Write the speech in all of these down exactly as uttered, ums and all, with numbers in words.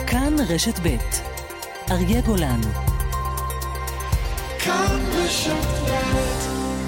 כאן רשת ב' אריה גולן. כאן רשת ב'.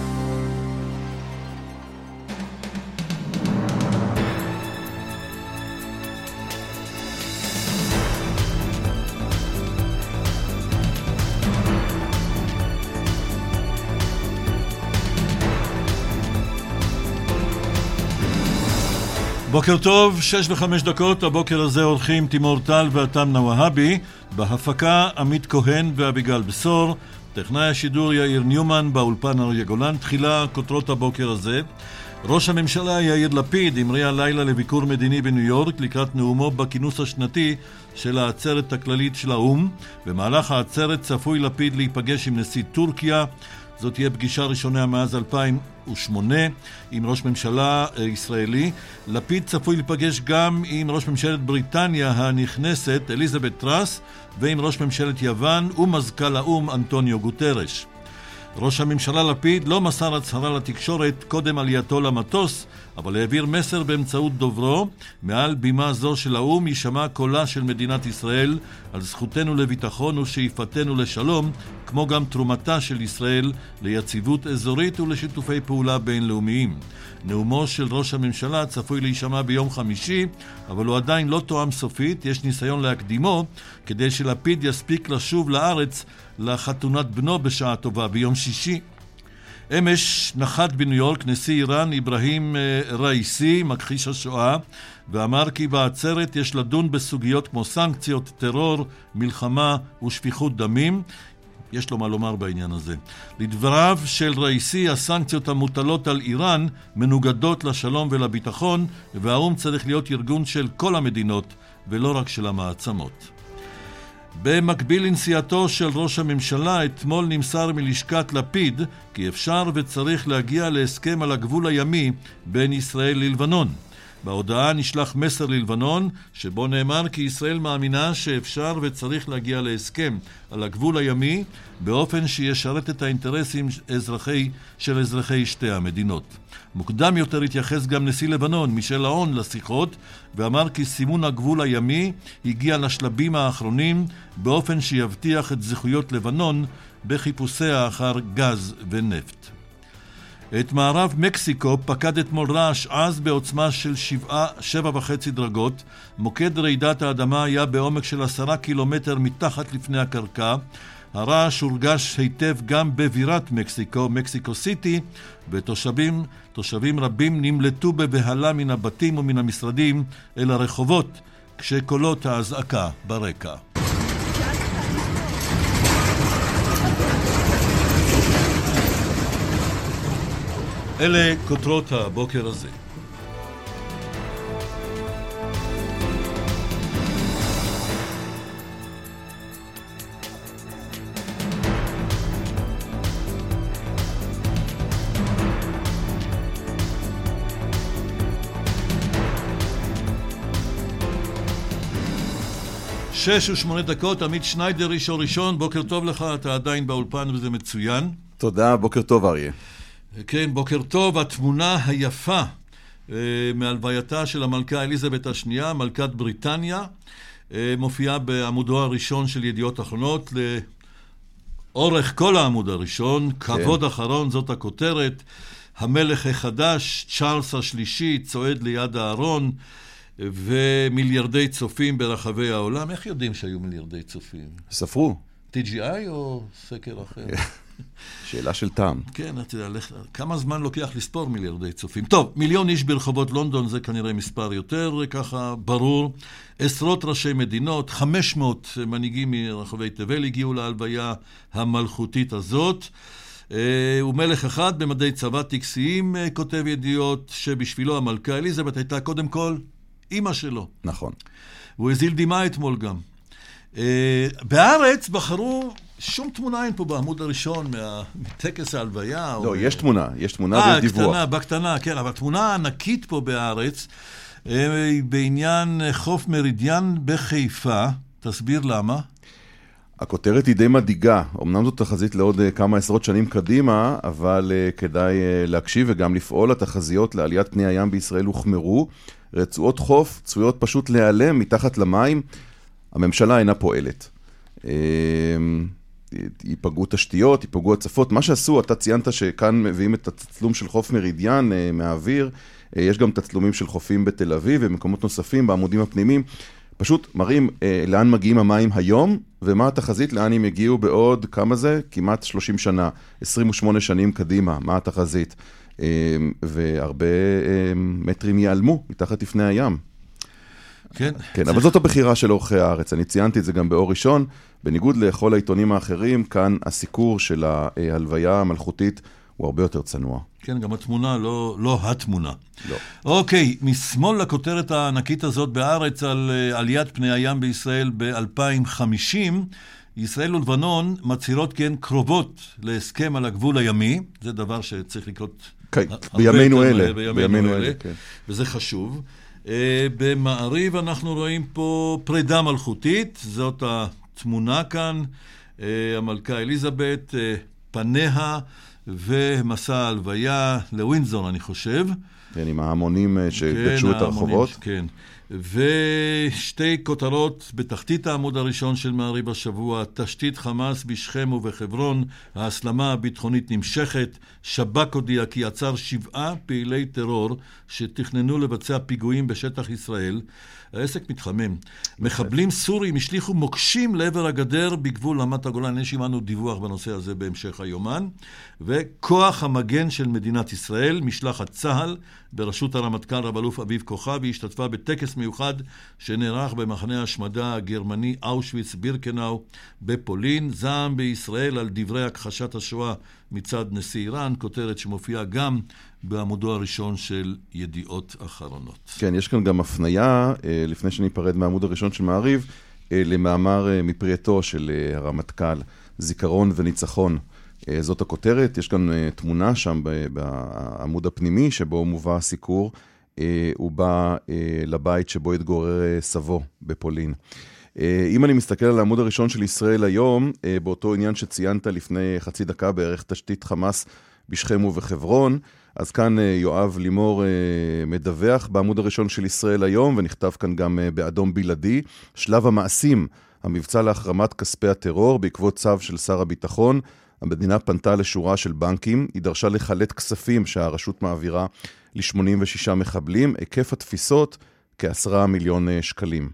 בוקר טוב, שש וחמש דקות, הבוקר הזה עורכים תימור טל ואתם נווהבי, בהפקה עמית כהן ואביגל בסור, טכנאי השידור יאיר ניומן, באולפן אריה גולן. תחילה כותרות הבוקר הזה. ראש הממשלה יאיר לפיד המריא הלילה לביקור מדיני בניו יורק לקראת נאומו בכינוס השנתי של העצרת הכללית של האו"ם. במהלך העצרת צפוי לפיד להיפגש עם נשיא טורקיה. זאת תהיה פגישה ראשונה מאז אלפיים ושמונה עם ראש ממשלה ישראלי. לפיד צפוי לפגש גם עם ראש ממשלת בריטניה הנכנסת אליזבת טראס ועם ראש ממשלת יוון ומזכ"ל האו"ם אנטוניו גוטרש. ראש הממשלה לפיד לא מסר הצהרה לתקשורת קודם עלייתו למטוס, אבל העביר מסר באמצעות דוברו. מעל בימה זו של האו"ם יישמע קולה של מדינת ישראל על זכותנו לביטחון ושאיפתנו לשלום, כמו גם תרומתה של ישראל ליציבות אזורית ולשיתופי פעולה בינלאומיים. נאומו של ראש הממשלה צפוי להישמע ביום חמישי, אבל הוא עדיין לא תואם סופית. יש ניסיון להקדימו כדי שלפיד יספיק לשוב לארץ לחתונת בנו בשעה טובה ביום שישי. אמש נחת בניו יורק נשיא איראן אברהים ראיסי, מכחיש השואה, ואמר כי בעצרת יש לדון בסוגיות כמו סנקציות, טרור, מלחמה ושפיכות דמים. יש לו מה לומר בעניין הזה. לדבריו של ראיסי, הסנקציות המוטלות על איראן מנוגדות לשלום ולביטחון, והאו"ם צריך להיות ארגון של כל המדינות ולא רק של המעצמות. במקביל לנסיעתו של ראש הממשלה, אתמול נמסר מלשכת לפיד כי אפשר וצריך להגיע להסכם על הגבול הימי בין ישראל ללבנון. בהודעה נשלח מסר ללבנון שבו נאמר כי ישראל מאמינה שאפשר וצריך להגיע להסכם על הגבול הימי באופן שישרת את האינטרסים אזרחי, של אזרחי שתי המדינות. מוקדם יותר התייחס גם נשיא לבנון מישל און לשיחות ואמר כי סימון הגבול הימי הגיע לשלבים האחרונים באופן שיבטיח את זכויות לבנון בחיפושיה אחר גז ונפט. את מערב מקסיקו פקד אתמול רעש עז בעוצמה של שבעה, שבע וחצי דרגות. מוקד רעידת האדמה היה בעומק של עשרה קילומטר מתחת לפני הקרקע. הרעש הורגש היטב גם בבירת מקסיקו, מקסיקו סיטי, ותושבים תושבים רבים נמלטו בבהלה מן הבתים ומן המשרדים אל הרחובות, כשקולות האזעקה ברקע. אלה כותרות הבוקר הזה. שש ושמונה דקות, עמית שניידר איש ראשון, בוקר טוב לך, אתה עדיין באולפן וזה מצוין. תודה, בוקר טוב אריה. כן, בוקר טוב. התמונה היפה אה, מהלווייתה של המלכה אליזבת השנייה, מלכת בריטניה, אה, מופיעה בעמודו הראשון של ידיעות אחרונות, לאורך כל העמוד הראשון, כבוד כן. אחרון, זאת הכותרת. המלך החדש, צ'ארלס השלישי, צועד ליד הארון, ומיליארדי צופים ברחבי העולם. איך יודעים שהיו מיליארדי צופים? ספרו. טי ג'י איי או סקר אחר? שאלה של טעם. כן, אתה יודע, כמה זמן לוקח לספור מיליארדי צופים? טוב, מיליון איש ברחובות לונדון, זה כנראה מספר יותר ככה ברור. עשרות ראשי מדינות, חמש מאות מנהיגים מרחבי תבל הגיעו להלוויה המלכותית הזאת. ומלך אחד במדי צבא טקסיים, כותב ידיעות, שבשבילו המלכה אליזבת הייתה קודם כל אמא שלו. נכון. הוא הזיל דמעה אתמול גם. בארץ בחרו, שום תמונה אין פה בעמוד הראשון מטקס ההלוויה. לא, יש תמונה, יש תמונה ודיווח. אה, קטנה, בקטנה, כן, אבל תמונה ענקית פה בארץ, בעניין חוף מרידיאן בחיפה. תסביר למה. הכותרת היא די מדאיגה, אמנם זאת תחזית לעוד כמה עשרות שנים קדימה, אבל כדאי להקשיב וגם לפעול. התחזיות לעליית פני הים בישראל הוחמרו, רצועות חוף צפויות פשוט להיעלם מתחת למים הממשלה אינה פועלת. ייפגעו תשתיות, ייפגעו הצפות. מה שעשו, אתה ציינת שכאן מביאים את התצלום של חוף מרידיאן מהאוויר, יש גם תצלומים של חופים בתל אביב ומקומות נוספים בעמודים הפנימיים, פשוט מראים לאן מגיעים המים היום, ומה התחזית, לאן הם יגיעו בעוד כמה זה? כמעט שלושים שנה, עשרים ושמונה שנים קדימה, מה התחזית? והרבה מטרים ייעלמו מתחת לפני הים. כן. כן, אבל זאת הבחירה של אורחי הארץ. אני ציינתי את זה גם באור ראשון, בניגוד לכל העיתונים האחרים, כאן הסיקור של ההלוויה המלכותית הוא הרבה יותר צנוע. כן, גם התמונה, לא, לא התמונה. לא. אוקיי, משמאל לכותרת הענקית הזאת בארץ על עליית פני הים בישראל ב-אלפיים וחמישים, ישראל ולבנון מצהירות כן קרובות להסכם על הגבול הימי, זה דבר שצריך לקרות כן, בימינו אלה. בימינו, בימינו אלה, אלה כן. וזה חשוב. במעריב אנחנו רואים פה פרידה מלכותית, זאת התמונה כאן, המלכה אליזבת, פניה ומסע ההלוויה לווינזור, אני חושב. כן, עם ההמונים שגדשו כן, את הרחובות. כן, ושתי כותרות בתחתית העמוד הראשון של מעריב השבוע, תשתית חמאס בשכם ובחברון, ההסלמה הביטחונית נמשכת, שב"כ הודיע כי עצר שבעה פעילי טרור שתכננו לבצע פיגועים בשטח ישראל. העסק מתחמם. מחבלים סורים השליחו מוקשים לעבר הגדר בגבול רמת הגולן. יש עמנו דיווח בנושא הזה בהמשך היומן. וכוח המגן של מדינת ישראל, משלחת צה"ל, בראשות הרמטכ"ל רב אלוף אביב כוכבי, השתתפה בטקס מיוחד שנערך במחנה השמדה הגרמני אושוויץ בירקנאו בפולין. זעם בישראל על דברי הכחשת השואה מצד נשיא איראן, כותרת שמופיעה גם בעמודו הראשון של ידיעות אחרונות. כן, יש כאן גם הפניה, לפני שניפרד מהעמוד הראשון של מעריב, למאמר מפרייתו של הרמטכ"ל, זיכרון וניצחון. זאת הכותרת, יש כאן תמונה שם בעמוד הפנימי שבו מובא הסיקור, הוא בא לבית שבו התגורר סבו בפולין. אם אני מסתכל על העמוד הראשון של ישראל היום, באותו עניין שציינת לפני חצי דקה בערך תשתית חמאס בשכם ובחברון, אז כאן יואב לימור מדווח בעמוד הראשון של ישראל היום, ונכתב כאן גם באדום בלעדי, שלב המעשים, המבצע להחרמת כספי הטרור בעקבות צו של שר הביטחון. המדינה פנתה לשורה של בנקים, היא דרשה לחלט כספים שהרשות מעבירה ל-שמונים ושישה מחבלים, היקף התפיסות כעשרה מיליון שקלים.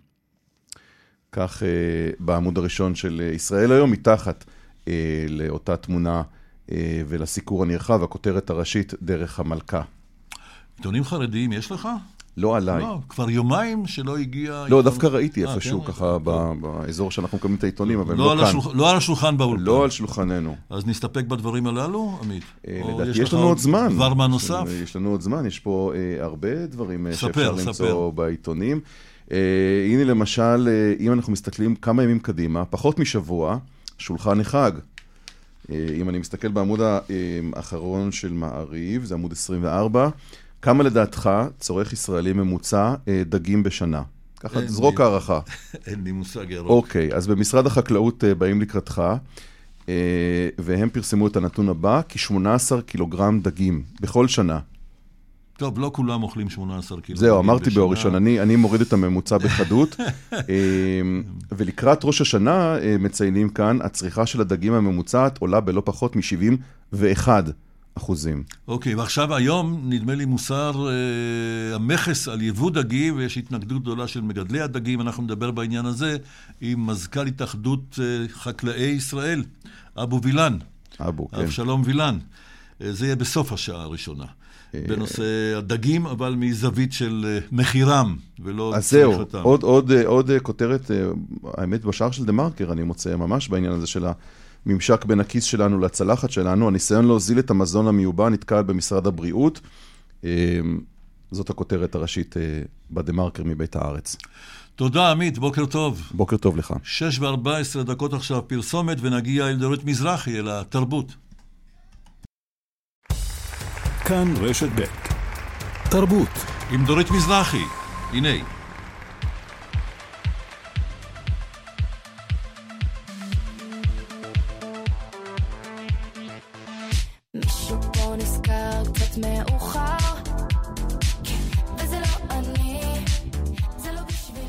כך בעמוד הראשון של ישראל היום, מתחת לאותה תמונה ולסיקור הנרחב, הכותרת הראשית דרך המלכה. עיתונים חרדיים יש לך? לא עליי. לא, כבר יומיים שלא הגיע... לא, עיתון... דווקא ראיתי 아, איפשהו כן, ככה כן. באזור שאנחנו מקבלים את העיתונים, אבל לא, לא על כאן. השולח... לא על השולחן באולפן. לא על שולחננו. אז נסתפק בדברים הללו, עמית? לדעתי יש לנו עוד זמן. דבר מה נוסף? יש לנו עוד זמן, יש פה הרבה דברים ספר, שאפשר ספר. למצוא בעיתונים. הנה למשל, אם אנחנו מסתכלים כמה ימים קדימה, פחות משבוע, שולחן החג. אם אני מסתכל בעמוד האחרון של מעריב, זה עמוד עשרים וארבע, כמה לדעתך צורך ישראלי ממוצע דגים בשנה? ככה זרוק הערכה. אין לי מושג ירוק. אוקיי, אז במשרד החקלאות באים לקראתך, והם פרסמו את הנתון הבא, כ-שמונה עשרה קילוגרם דגים בכל שנה. טוב, לא כולם אוכלים שמונה עשרה קילוגרם. זהו, אמרתי באור ראשון, אני, אני מוריד את הממוצע בחדות, ולקראת ראש השנה מציינים כאן, הצריכה של הדגים הממוצעת עולה בלא פחות מ-שבעים ואחד אחוזים. אוקיי, ועכשיו היום נדמה לי מוסר אה, המכס על יבוא דגים, ויש התנגדות גדולה של מגדלי הדגים, אנחנו נדבר בעניין הזה עם מזכ"ל התאחדות אה, חקלאי ישראל, אבו וילן. אבו, כן. אבשלום וילן. אה, זה יהיה בסוף השעה הראשונה. בנושא הדגים, אבל מזווית של מחירם, ולא... אז זהו, עוד, עוד, עוד כותרת, האמת בשער של דה-מרקר, אני מוצא ממש בעניין הזה של הממשק בין הכיס שלנו לצלחת שלנו, הניסיון להוזיל את המזון המיובא נתקל במשרד הבריאות, זאת הכותרת הראשית בדה-מרקר מבית הארץ. תודה עמית, בוקר טוב. בוקר טוב לך. שש וארבע עשרה דקות עכשיו פרסומת, ונגיע אל דורית מזרחי, אל התרבות. כאן רשת ב' תרבות עם דורית מזרחי, הנה. מישהו פה נזכר קצת מאוחר, וזה לא אני, זה לא בשבילי.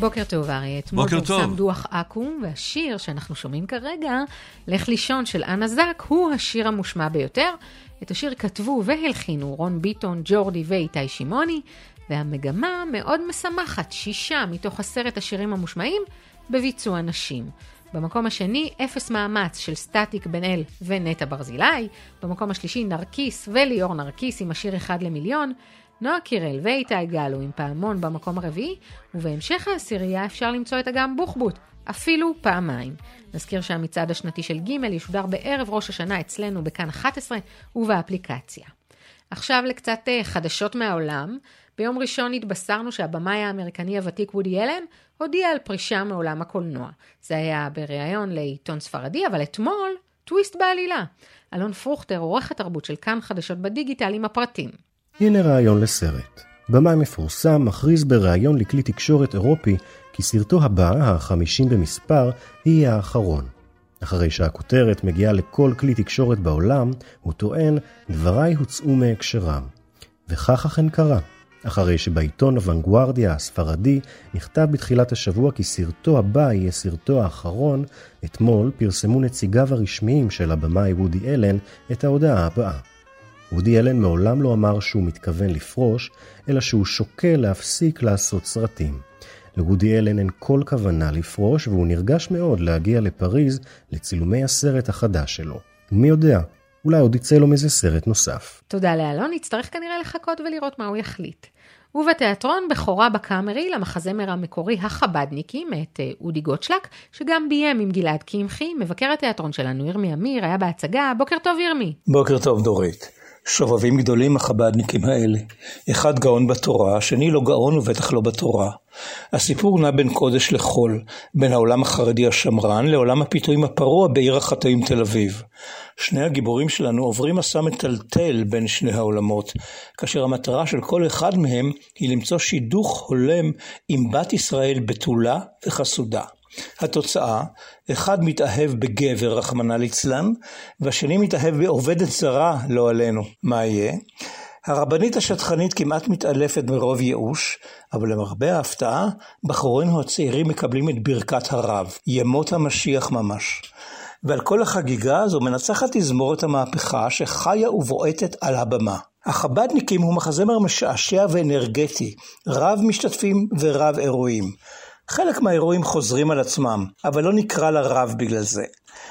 בוקר טוב אריה, אתמול פורסם דוח אקו"ם, והשיר שאנחנו שומעים כרגע, לך לישון של אנה זק, הוא השיר המושמע ביותר. את השיר כתבו והלחינו רון ביטון, ג'ורדי ואיתי שימוני, והמגמה מאוד משמחת, שישה מתוך עשרת השירים המושמעים בביצוע נשים. במקום השני, אפס מאמץ של סטטיק בן אל ונטע ברזילי. במקום השלישי, נרקיס וליאור נרקיס עם השיר אחד למיליון. נועה קירל ואיתי גלו עם פעמון במקום הרביעי, ובהמשך העשירייה אפשר למצוא את אגם בוחבוט, אפילו פעמיים. נזכיר שהמצעד השנתי של ג' ישודר בערב ראש השנה אצלנו בכאן אחת עשרה ובאפליקציה. עכשיו לקצת חדשות מהעולם. ביום ראשון התבשרנו שהבמאי האמריקני הוותיק וודי אלן הודיע על פרישה מעולם הקולנוע. זה היה בריאיון לעיתון ספרדי, אבל אתמול טוויסט בעלילה. אלון פרוכטר, עורך התרבות של כאן חדשות בדיגיטל עם הפרטים. הנה רעיון לסרט. במאי מפורסם מכריז בריאיון לכלי תקשורת אירופי כי סרטו הבא, החמישים במספר, יהיה האחרון. אחרי שהכותרת מגיעה לכל כלי תקשורת בעולם, הוא טוען, דבריי הוצאו מהקשרם. וכך אכן קרה. אחרי שבעיתון הוונגוארדיה הספרדי נכתב בתחילת השבוע כי סרטו הבא יהיה סרטו האחרון, אתמול פרסמו נציגיו הרשמיים של הבמאי וודי אלן את ההודעה הבאה. וודי אלן מעולם לא אמר שהוא מתכוון לפרוש, אלא שהוא שוקל להפסיק לעשות סרטים. לוודי אלן אין כל כוונה לפרוש, והוא נרגש מאוד להגיע לפריז לצילומי הסרט החדש שלו. מי יודע, אולי עוד יצא לו מזה סרט נוסף. תודה לאלון, נצטרך כנראה לחכות ולראות מה הוא יחליט. ובתיאטרון בכורה בקאמרי למחזמר המקורי החבדניקי מאת אודי גוטשלק, שגם ביים עם גלעד קמחי. מבקר התיאטרון שלנו ירמי אמיר היה בהצגה. בוקר טוב ירמי. בוקר טוב דורית. שובבים גדולים החבדניקים האלה. אחד גאון בתורה, השני לא גאון ובטח לא בתורה. הסיפור נע בין קודש לחול, בין העולם החרדי השמרן לעולם הפיתויים הפרוע בעיר החטאים תל אביב. שני הגיבורים שלנו עוברים מסע מטלטל בין שני העולמות, כאשר המטרה של כל אחד מהם היא למצוא שידוך הולם עם בת ישראל בתולה וחסודה. התוצאה, אחד מתאהב בגבר רחמנא ליצלן, והשני מתאהב בעובדת זרה לא עלינו. מה יהיה? הרבנית השטחנית כמעט מתעלפת מרוב ייאוש, אבל למרבה ההפתעה, בחורינו הצעירים מקבלים את ברכת הרב, ימות המשיח ממש. ועל כל החגיגה הזו מנצחת תזמורת המהפכה שחיה ובועטת על הבמה. החבדניקים הוא מחזמר משעשע ואנרגטי, רב משתתפים ורב אירועים. חלק מהאירועים חוזרים על עצמם, אבל לא נקרא לרב בגלל זה.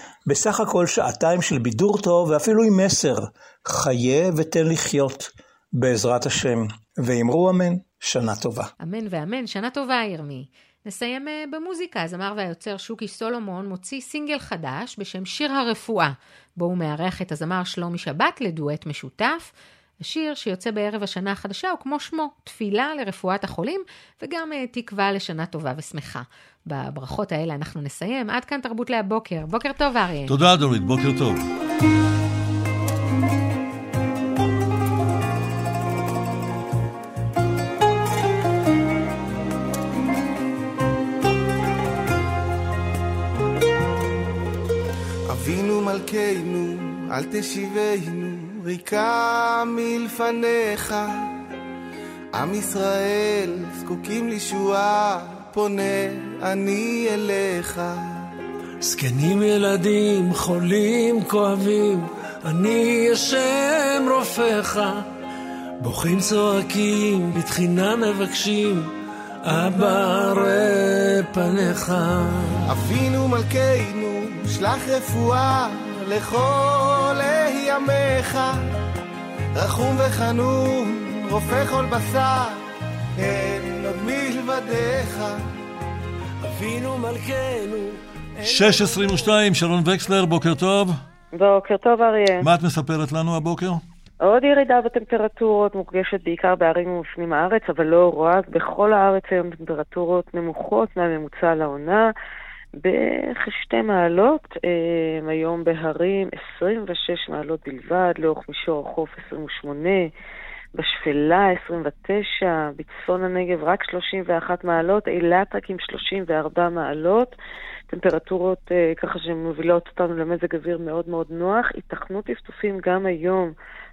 בסך הכל שעתיים של בידור טוב ואפילו עם מסר, חיה ותן לחיות, בעזרת השם. ואמרו אמן, שנה טובה. אמן ואמן, שנה טובה ירמי. נסיים במוזיקה. הזמר והיוצר שוקי סולומון מוציא סינגל חדש בשם שיר הרפואה, בו הוא מארח את הזמר שלומי שבת לדואט משותף. השיר שיוצא בערב השנה החדשה הוא כמו שמו, תפילה לרפואת החולים וגם תקווה לשנה טובה ושמחה. בברכות האלה אנחנו נסיים. עד כאן תרבות להבוקר. בוקר טוב אריה. תודה דורית, בוקר טוב. אבינו מלכנו, אל תשיבנו ריקה מלפניך. עם ישראל זקוקים לישועה, פונה אני אליך. זקנים ילדים חולים כואבים, אני השם רופאך. בוכים צועקים בתחינה מבקשים, אבא ראה פניך. אבינו מלכנו שלח רפואה לכל ימיך, רחום וחנון רופא כל בשר, אין עוד מלבדך. אבינו מלכנו. שש עשרים ושתיים, שרון וקסלר, בוקר טוב. בוקר טוב אריה. מה את מספרת לנו הבוקר? עוד ירידה בטמפרטורות, מורגשת בעיקר בערים ובפנים הארץ, אבל לא רק. בכל הארץ היום טמפרטורות נמוכות מהממוצע לעונה, בכשתי מעלות, היום בהרים עשרים ושש מעלות בלבד, לאורך מישור החוף עשרים ושמונה, בשפלה עשרים ותשע, בצפון הנגב רק שלושים ואחת מעלות, אילת רק עם שלושים וארבע מעלות, טמפרטורות ככה שמובילות אותנו למזג אוויר מאוד מאוד נוח, התכנות טפטופים גם היום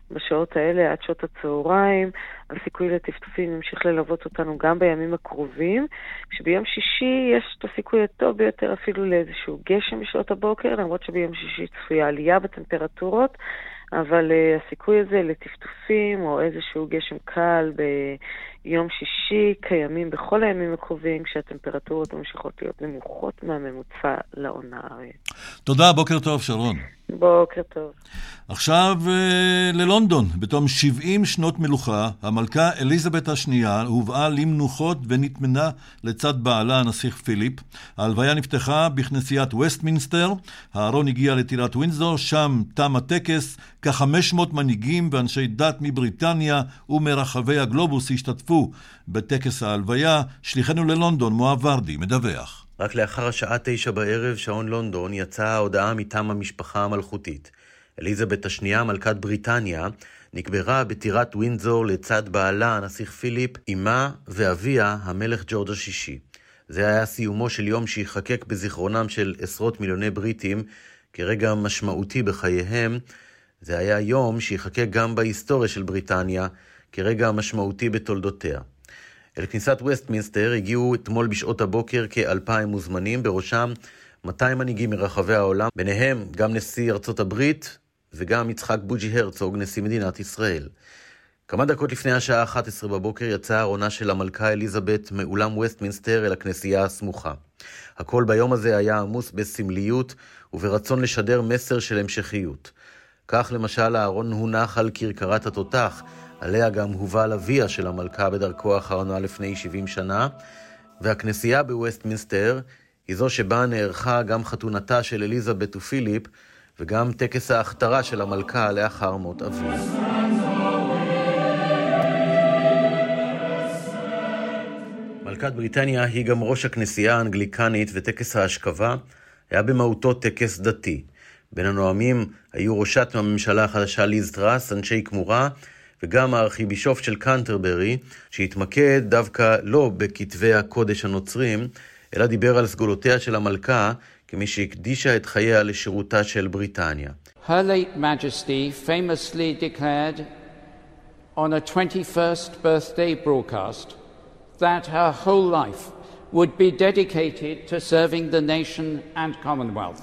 בשעות האלה עד שעות הצהריים. הסיכוי לטפטופים ימשיך ללוות אותנו גם בימים הקרובים, שביום שישי יש את הסיכוי הטוב ביותר אפילו לאיזשהו גשם בשעות הבוקר, למרות שביום שישי צפויה עלייה בטמפרטורות, אבל uh, הסיכוי הזה לטפטופים או איזשהו גשם קל ביום שישי קיימים בכל הימים הקרובים, כשהטמפרטורות ממשיכות להיות נמוכות מהממוצע לעונה. תודה, בוקר טוב שרון. בוקר טוב. עכשיו ללונדון, בתום שבעים שנות מלוכה, המלכה אליזבת השנייה הובאה למנוחות ונתמנה לצד בעלה הנסיך פיליפ. ההלוויה נפתחה בכנסיית וסטמינסטר, הארון הגיע לטירת ווינזור, שם תם הטקס, כ-חמש מאות מנהיגים ואנשי דת מבריטניה ומרחבי הגלובוס השתתפו בטקס ההלוויה. שליחנו ללונדון, מואב ורדי, מדווח. רק לאחר השעה תשע בערב, שעון לונדון, יצאה ההודעה מטעם המשפחה המלכותית. אליזבת השנייה, מלכת בריטניה, נקברה בטירת ווינזור לצד בעלה, הנסיך פיליפ, אמה ואביה, המלך ג'ורג' השישי. זה היה סיומו של יום שיחקק בזיכרונם של עשרות מיליוני בריטים כרגע משמעותי בחייהם. זה היה יום שיחקק גם בהיסטוריה של בריטניה כרגע משמעותי בתולדותיה. אל כניסת וסטמינסטר הגיעו אתמול בשעות הבוקר כאלפיים מוזמנים, בראשם מאתיים מנהיגים מרחבי העולם, ביניהם גם נשיא ארצות הברית וגם יצחק בוז'י הרצוג, נשיא מדינת ישראל. כמה דקות לפני השעה אחת עשרה בבוקר יצאה הארונה של המלכה אליזבת מאולם וסטמינסטר אל הכנסייה הסמוכה. הכל ביום הזה היה עמוס בסמליות וברצון לשדר מסר של המשכיות. כך למשל הארון הונח על כרכרת התותח, עליה גם הובא אביה של המלכה בדרכו האחרונה לפני שבעים שנה, והכנסייה בווסטמינסטר היא זו שבה נערכה גם חתונתה של אליזבת ופיליפ, וגם טקס ההכתרה של המלכה לאחר מות אביה. מלכת בריטניה היא גם ראש הכנסייה האנגליקנית, וטקס ההשכבה היה במהותו טקס דתי. בין הנואמים היו ראשת הממשלה החדשה ליז טראס, אנשי כמורה, וגם הארכיבישוף של קנטרברי, שהתמקד דווקא לא בכתבי הקודש הנוצרים, אלא דיבר על סגולותיה של המלכה כמי שהקדישה את חייה לשירותה של בריטניה. Her late majesty famously declared on a twenty-first birthday broadcast that her whole life would be dedicated to serving the nation and Commonwealth.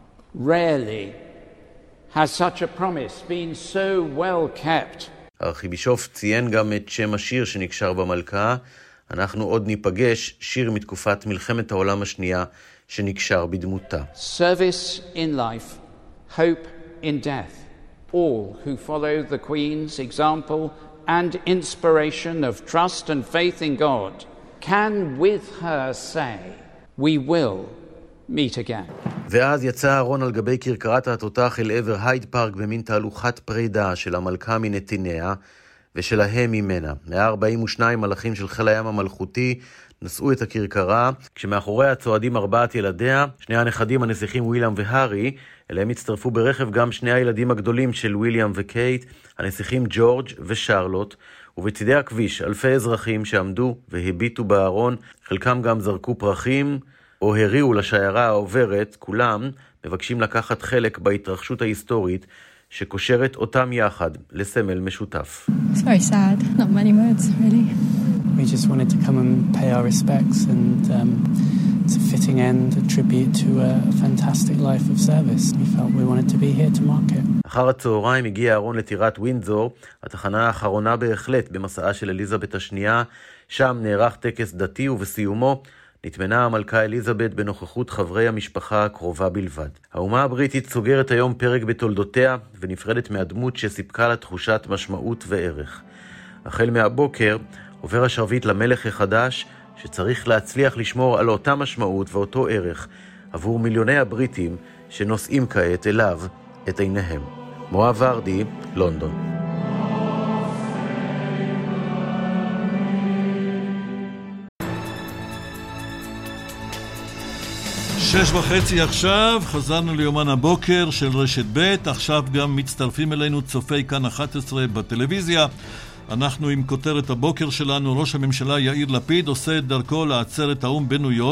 Rarely has such a promise been so well kept. הארכיבישוף ציין גם את שם השיר שנקשר במלכה, אנחנו עוד ניפגש, שיר מתקופת מלחמת העולם השנייה שנקשר בדמותה. Service in life, hope in death. All who follow the Queen's example and inspiration of trust and faith in God can with her say, we will meet again. ואז יצא הארון על גבי כרכרת התותח אל עבר הייד פארק במין תהלוכת פרידה של המלכה מנתיניה ושלהם ממנה. מאה ארבעים ושניים מלאכים של חיל הים המלכותי נשאו את הכרכרה, כשמאחוריה צועדים ארבעת ילדיה, שני הנכדים הנסיכים וויליאם והארי, אליהם הצטרפו ברכב גם שני הילדים הגדולים של וויליאם וקייט, הנסיכים ג'ורג' ושרלוט, ובצדי הכביש אלפי אזרחים שעמדו והביטו בארון, חלקם גם זרקו פרחים, או הריעו לשיירה העוברת, כולם מבקשים לקחת חלק בהתרחשות ההיסטורית שקושרת אותם יחד לסמל משותף. It's very sad, not many words really. We just wanted to come and pay our respects and um, it's a fitting end, a tribute to a fantastic life of service. We felt we wanted to be here to mark it. אחר הצהריים הגיע הארון לטירת ווינזור, התחנה האחרונה בהחלט במסעה של אליזבת השנייה, שם נערך טקס דתי ובסיומו נתמנה המלכה אליזבת בנוכחות חברי המשפחה הקרובה בלבד. האומה הבריטית סוגרת היום פרק בתולדותיה ונפרדת מהדמות שסיפקה לה תחושת משמעות וערך. החל מהבוקר עובר השרביט למלך החדש שצריך להצליח לשמור על אותה משמעות ואותו ערך עבור מיליוני הבריטים שנושאים כעת אליו את עיניהם. מואב ורדי, לונדון. שש וחצי עכשיו, חזרנו ליומן הבוקר של רשת ב', עכשיו גם מצטרפים אלינו צופי כאן אחת עשרה בטלוויזיה. אנחנו עם כותרת הבוקר שלנו, ראש הממשלה יאיר לפיד עושה את דרכו לעצרת האום בניו יורק,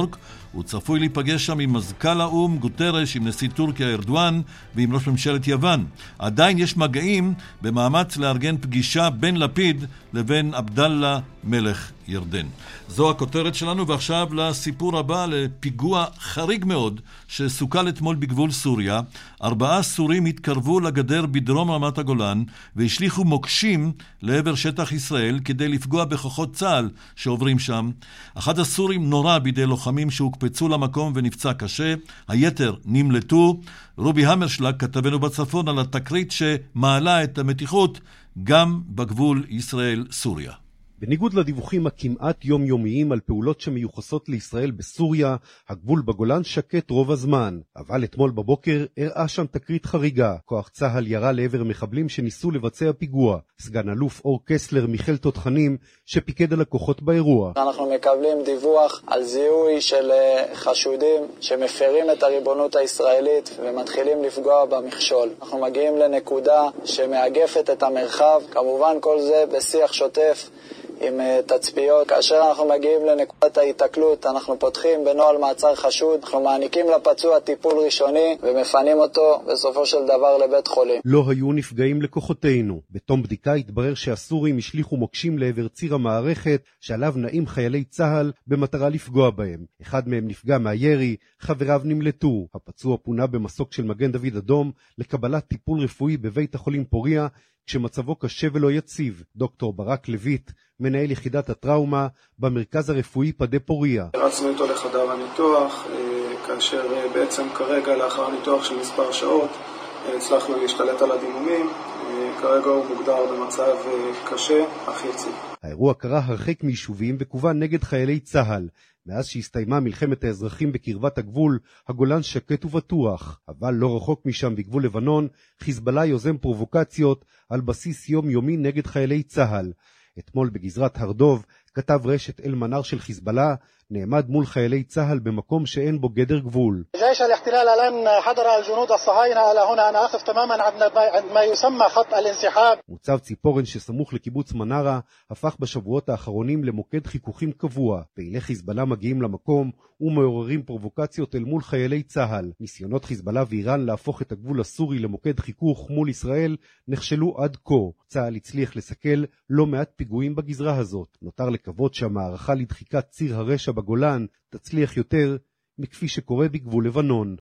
הוא צפוי להיפגש שם עם מזכ"ל האום גוטרש, עם נשיא טורקיה ארדואן ועם ראש ממשלת יוון. עדיין יש מגעים במאמץ לארגן פגישה בין לפיד לבין עבדאללה מלך ירדן. זו הכותרת שלנו, ועכשיו לסיפור הבא, לפיגוע חריג מאוד שסוכל אתמול בגבול סוריה. ארבעה סורים התקרבו לגדר בדרום רמת הגולן והשליחו מוקשים לעבר שטח ישראל כדי לפגוע בכוחות צה"ל שעוברים שם. אחד הסורים נורה בידי לוחמים שהוקפצו למקום ונפצע קשה, היתר נמלטו. רובי המרשלג כתבנו בצפון על התקרית שמעלה את המתיחות גם בגבול ישראל-סוריה. בניגוד לדיווחים הכמעט יומיומיים על פעולות שמיוחסות לישראל בסוריה, הגבול בגולן שקט רוב הזמן. אבל אתמול בבוקר הראה שם תקרית חריגה. כוח צהל ירה לעבר מחבלים שניסו לבצע פיגוע. סגן אלוף אור קסלר מיכל תותחנים שפיקד על הכוחות באירוע. אנחנו מקבלים דיווח על זיהוי של חשודים שמפרים את הריבונות הישראלית ומתחילים לפגוע במכשול. אנחנו מגיעים לנקודה שמאגפת את המרחב, כמובן כל זה בשיח שוטף עם תצפיות. כאשר אנחנו מגיעים לנקודת ההתקלות, אנחנו פותחים בנוהל מעצר חשוד, אנחנו מעניקים לפצוע טיפול ראשוני ומפנים אותו בסופו של דבר לבית חולים. לא היו נפגעים לכוחותינו. בתום בדיקה התברר שהסורים השליחו מוקשים לעבר ציר המערכת שעליו נעים חיילי צהל במטרה לפגוע בהם. אחד מהם נפגע מהירי, חבריו נמלטו. הפצוע פונה במסוק של מגן דוד אדום לקבלת טיפול רפואי בבית החולים פוריה, כשמצבו קשה ולא יציב. דוקטור ברק לויט, מנהל יחידת הטראומה במרכז הרפואי פדה פוריה. רצנו איתו לחדר הניתוח, כאשר בעצם כרגע לאחר ניתוח של מספר שעות הצלחנו להשתלט על הדימומים. כרגע הוא מוגדר במצב קשה, אך יציב. האירוע קרה הרחק מיישובים וכוון נגד חיילי צהל. מאז שהסתיימה מלחמת האזרחים בקרבת הגבול, הגולן שקט ובטוח. אבל לא רחוק משם בגבול לבנון, חיזבאללה יוזם פרובוקציות על בסיס יומיומי נגד חיילי צהל. אתמול בגזרת הרדוב כתב רשת אל מנר של חיזבאללה, נעמד מול חיילי צהל במקום שאין בו גדר גבול. جيش الاحتلال الآن حضر الجنود الصهاينة على هنا. أنا أقف تماما عند ما يسمى خط الانسحاب. מוצב ציפורן שסמוך לקיבוץ מנרה הפך בשבועות האחרונים למוקד חיכוכים קבוע. פעילי חיזבאללה מגיעים למקום ומעוררים פרובוקציות אל מול חיילי צהל. ניסיונות חיזבאללה ואיראן להפוך את הגבול הסורי למוקד חיכוך מול ישראל נכשלו עד כה. צהל הצליח לסכל לא מעט פיגועים בגזרה הזאת. נותר לקוות שהמערכה לדחיקת ציר הרשע בגולן תצליח יותר מכפי שקורה בגבול לבנון.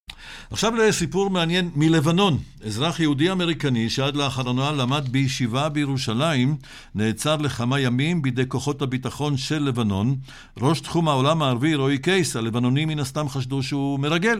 עכשיו לסיפור מעניין מלבנון. אזרח יהודי אמריקני שעד לאחרונה למד בישיבה בירושלים נעצר לכמה ימים בידי כוחות הביטחון של לבנון. ראש תחום העולם הערבי רועי קייס, הלבנונים מן הסתם חשדו שהוא מרגל.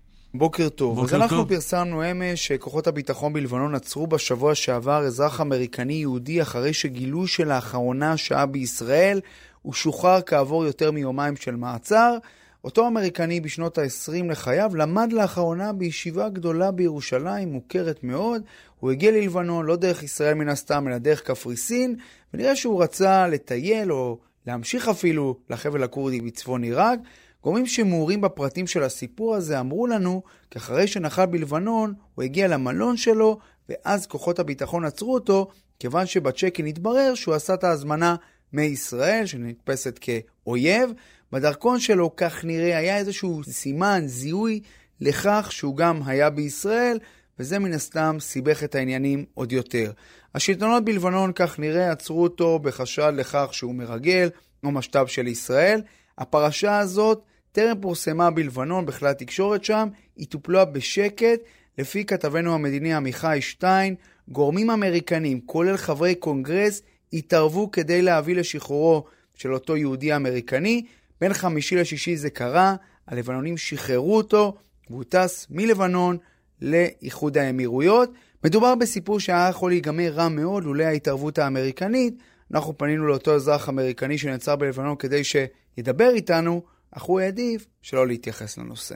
בוקר טוב. בוקר אז אנחנו טוב. פרסמנו אמש שכוחות הביטחון בלבנון עצרו בשבוע שעבר אזרח אמריקני יהודי אחרי שגילו שלאחרונה שעה בישראל. הוא שוחרר כעבור יותר מיומיים של מעצר. אותו אמריקני בשנות ה-עשרים לחייו למד לאחרונה בישיבה גדולה בירושלים, מוכרת מאוד. הוא הגיע ללבנון לא דרך ישראל מן הסתם, אלא דרך קפריסין, ונראה שהוא רצה לטייל או להמשיך אפילו לחבל הקורדי בצפון עיראק. גורמים שמעורים בפרטים של הסיפור הזה אמרו לנו כי אחרי שנחל בלבנון הוא הגיע למלון שלו, ואז כוחות הביטחון עצרו אותו כיוון שבצ'קין התברר שהוא עשה את ההזמנה מישראל שנתפסת כאויב. בדרכון שלו כך נראה היה איזשהו סימן זיהוי לכך שהוא גם היה בישראל, וזה מן הסתם סיבך את העניינים עוד יותר. השלטונות בלבנון כך נראה עצרו אותו בחשד לכך שהוא מרגל או משת"פ של ישראל. הפרשה הזאת טרם פורסמה בלבנון בכלל תקשורת שם, היא טופלה בשקט. לפי כתבנו המדיני עמיחי שטיין, גורמים אמריקנים כולל חברי קונגרס התערבו כדי להביא לשחרורו של אותו יהודי אמריקני. בין חמישי לשישי זה קרה, הלבנונים שחררו אותו, והוא טס מלבנון לאיחוד האמירויות. מדובר בסיפור שהיה יכול להיגמר רע מאוד לולא ההתערבות האמריקנית. אנחנו פנינו לאותו אזרח אמריקני שנעצר בלבנון כדי שידבר איתנו, אך הוא העדיף שלא להתייחס לנושא.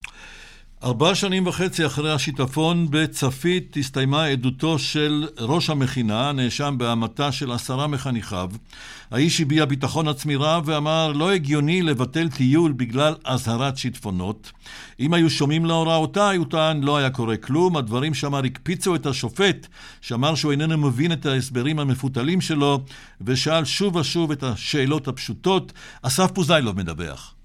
ארבע שנים וחצי אחרי השיטפון בצפית הסתיימה עדותו של ראש המכינה, נאשם בהמתה של עשרה מחניכיו. האיש הביע ביטחון עצמי רב ואמר לא הגיוני לבטל טיול בגלל אזהרת שיטפונות. אם היו שומעים להוראותיי, הוא טען לא היה קורה כלום. הדברים שאמר הקפיצו את השופט, שאמר שהוא איננו מבין את ההסברים המפותלים שלו, ושאל שוב ושוב את השאלות הפשוטות. אסף פוזיילוב מדווח.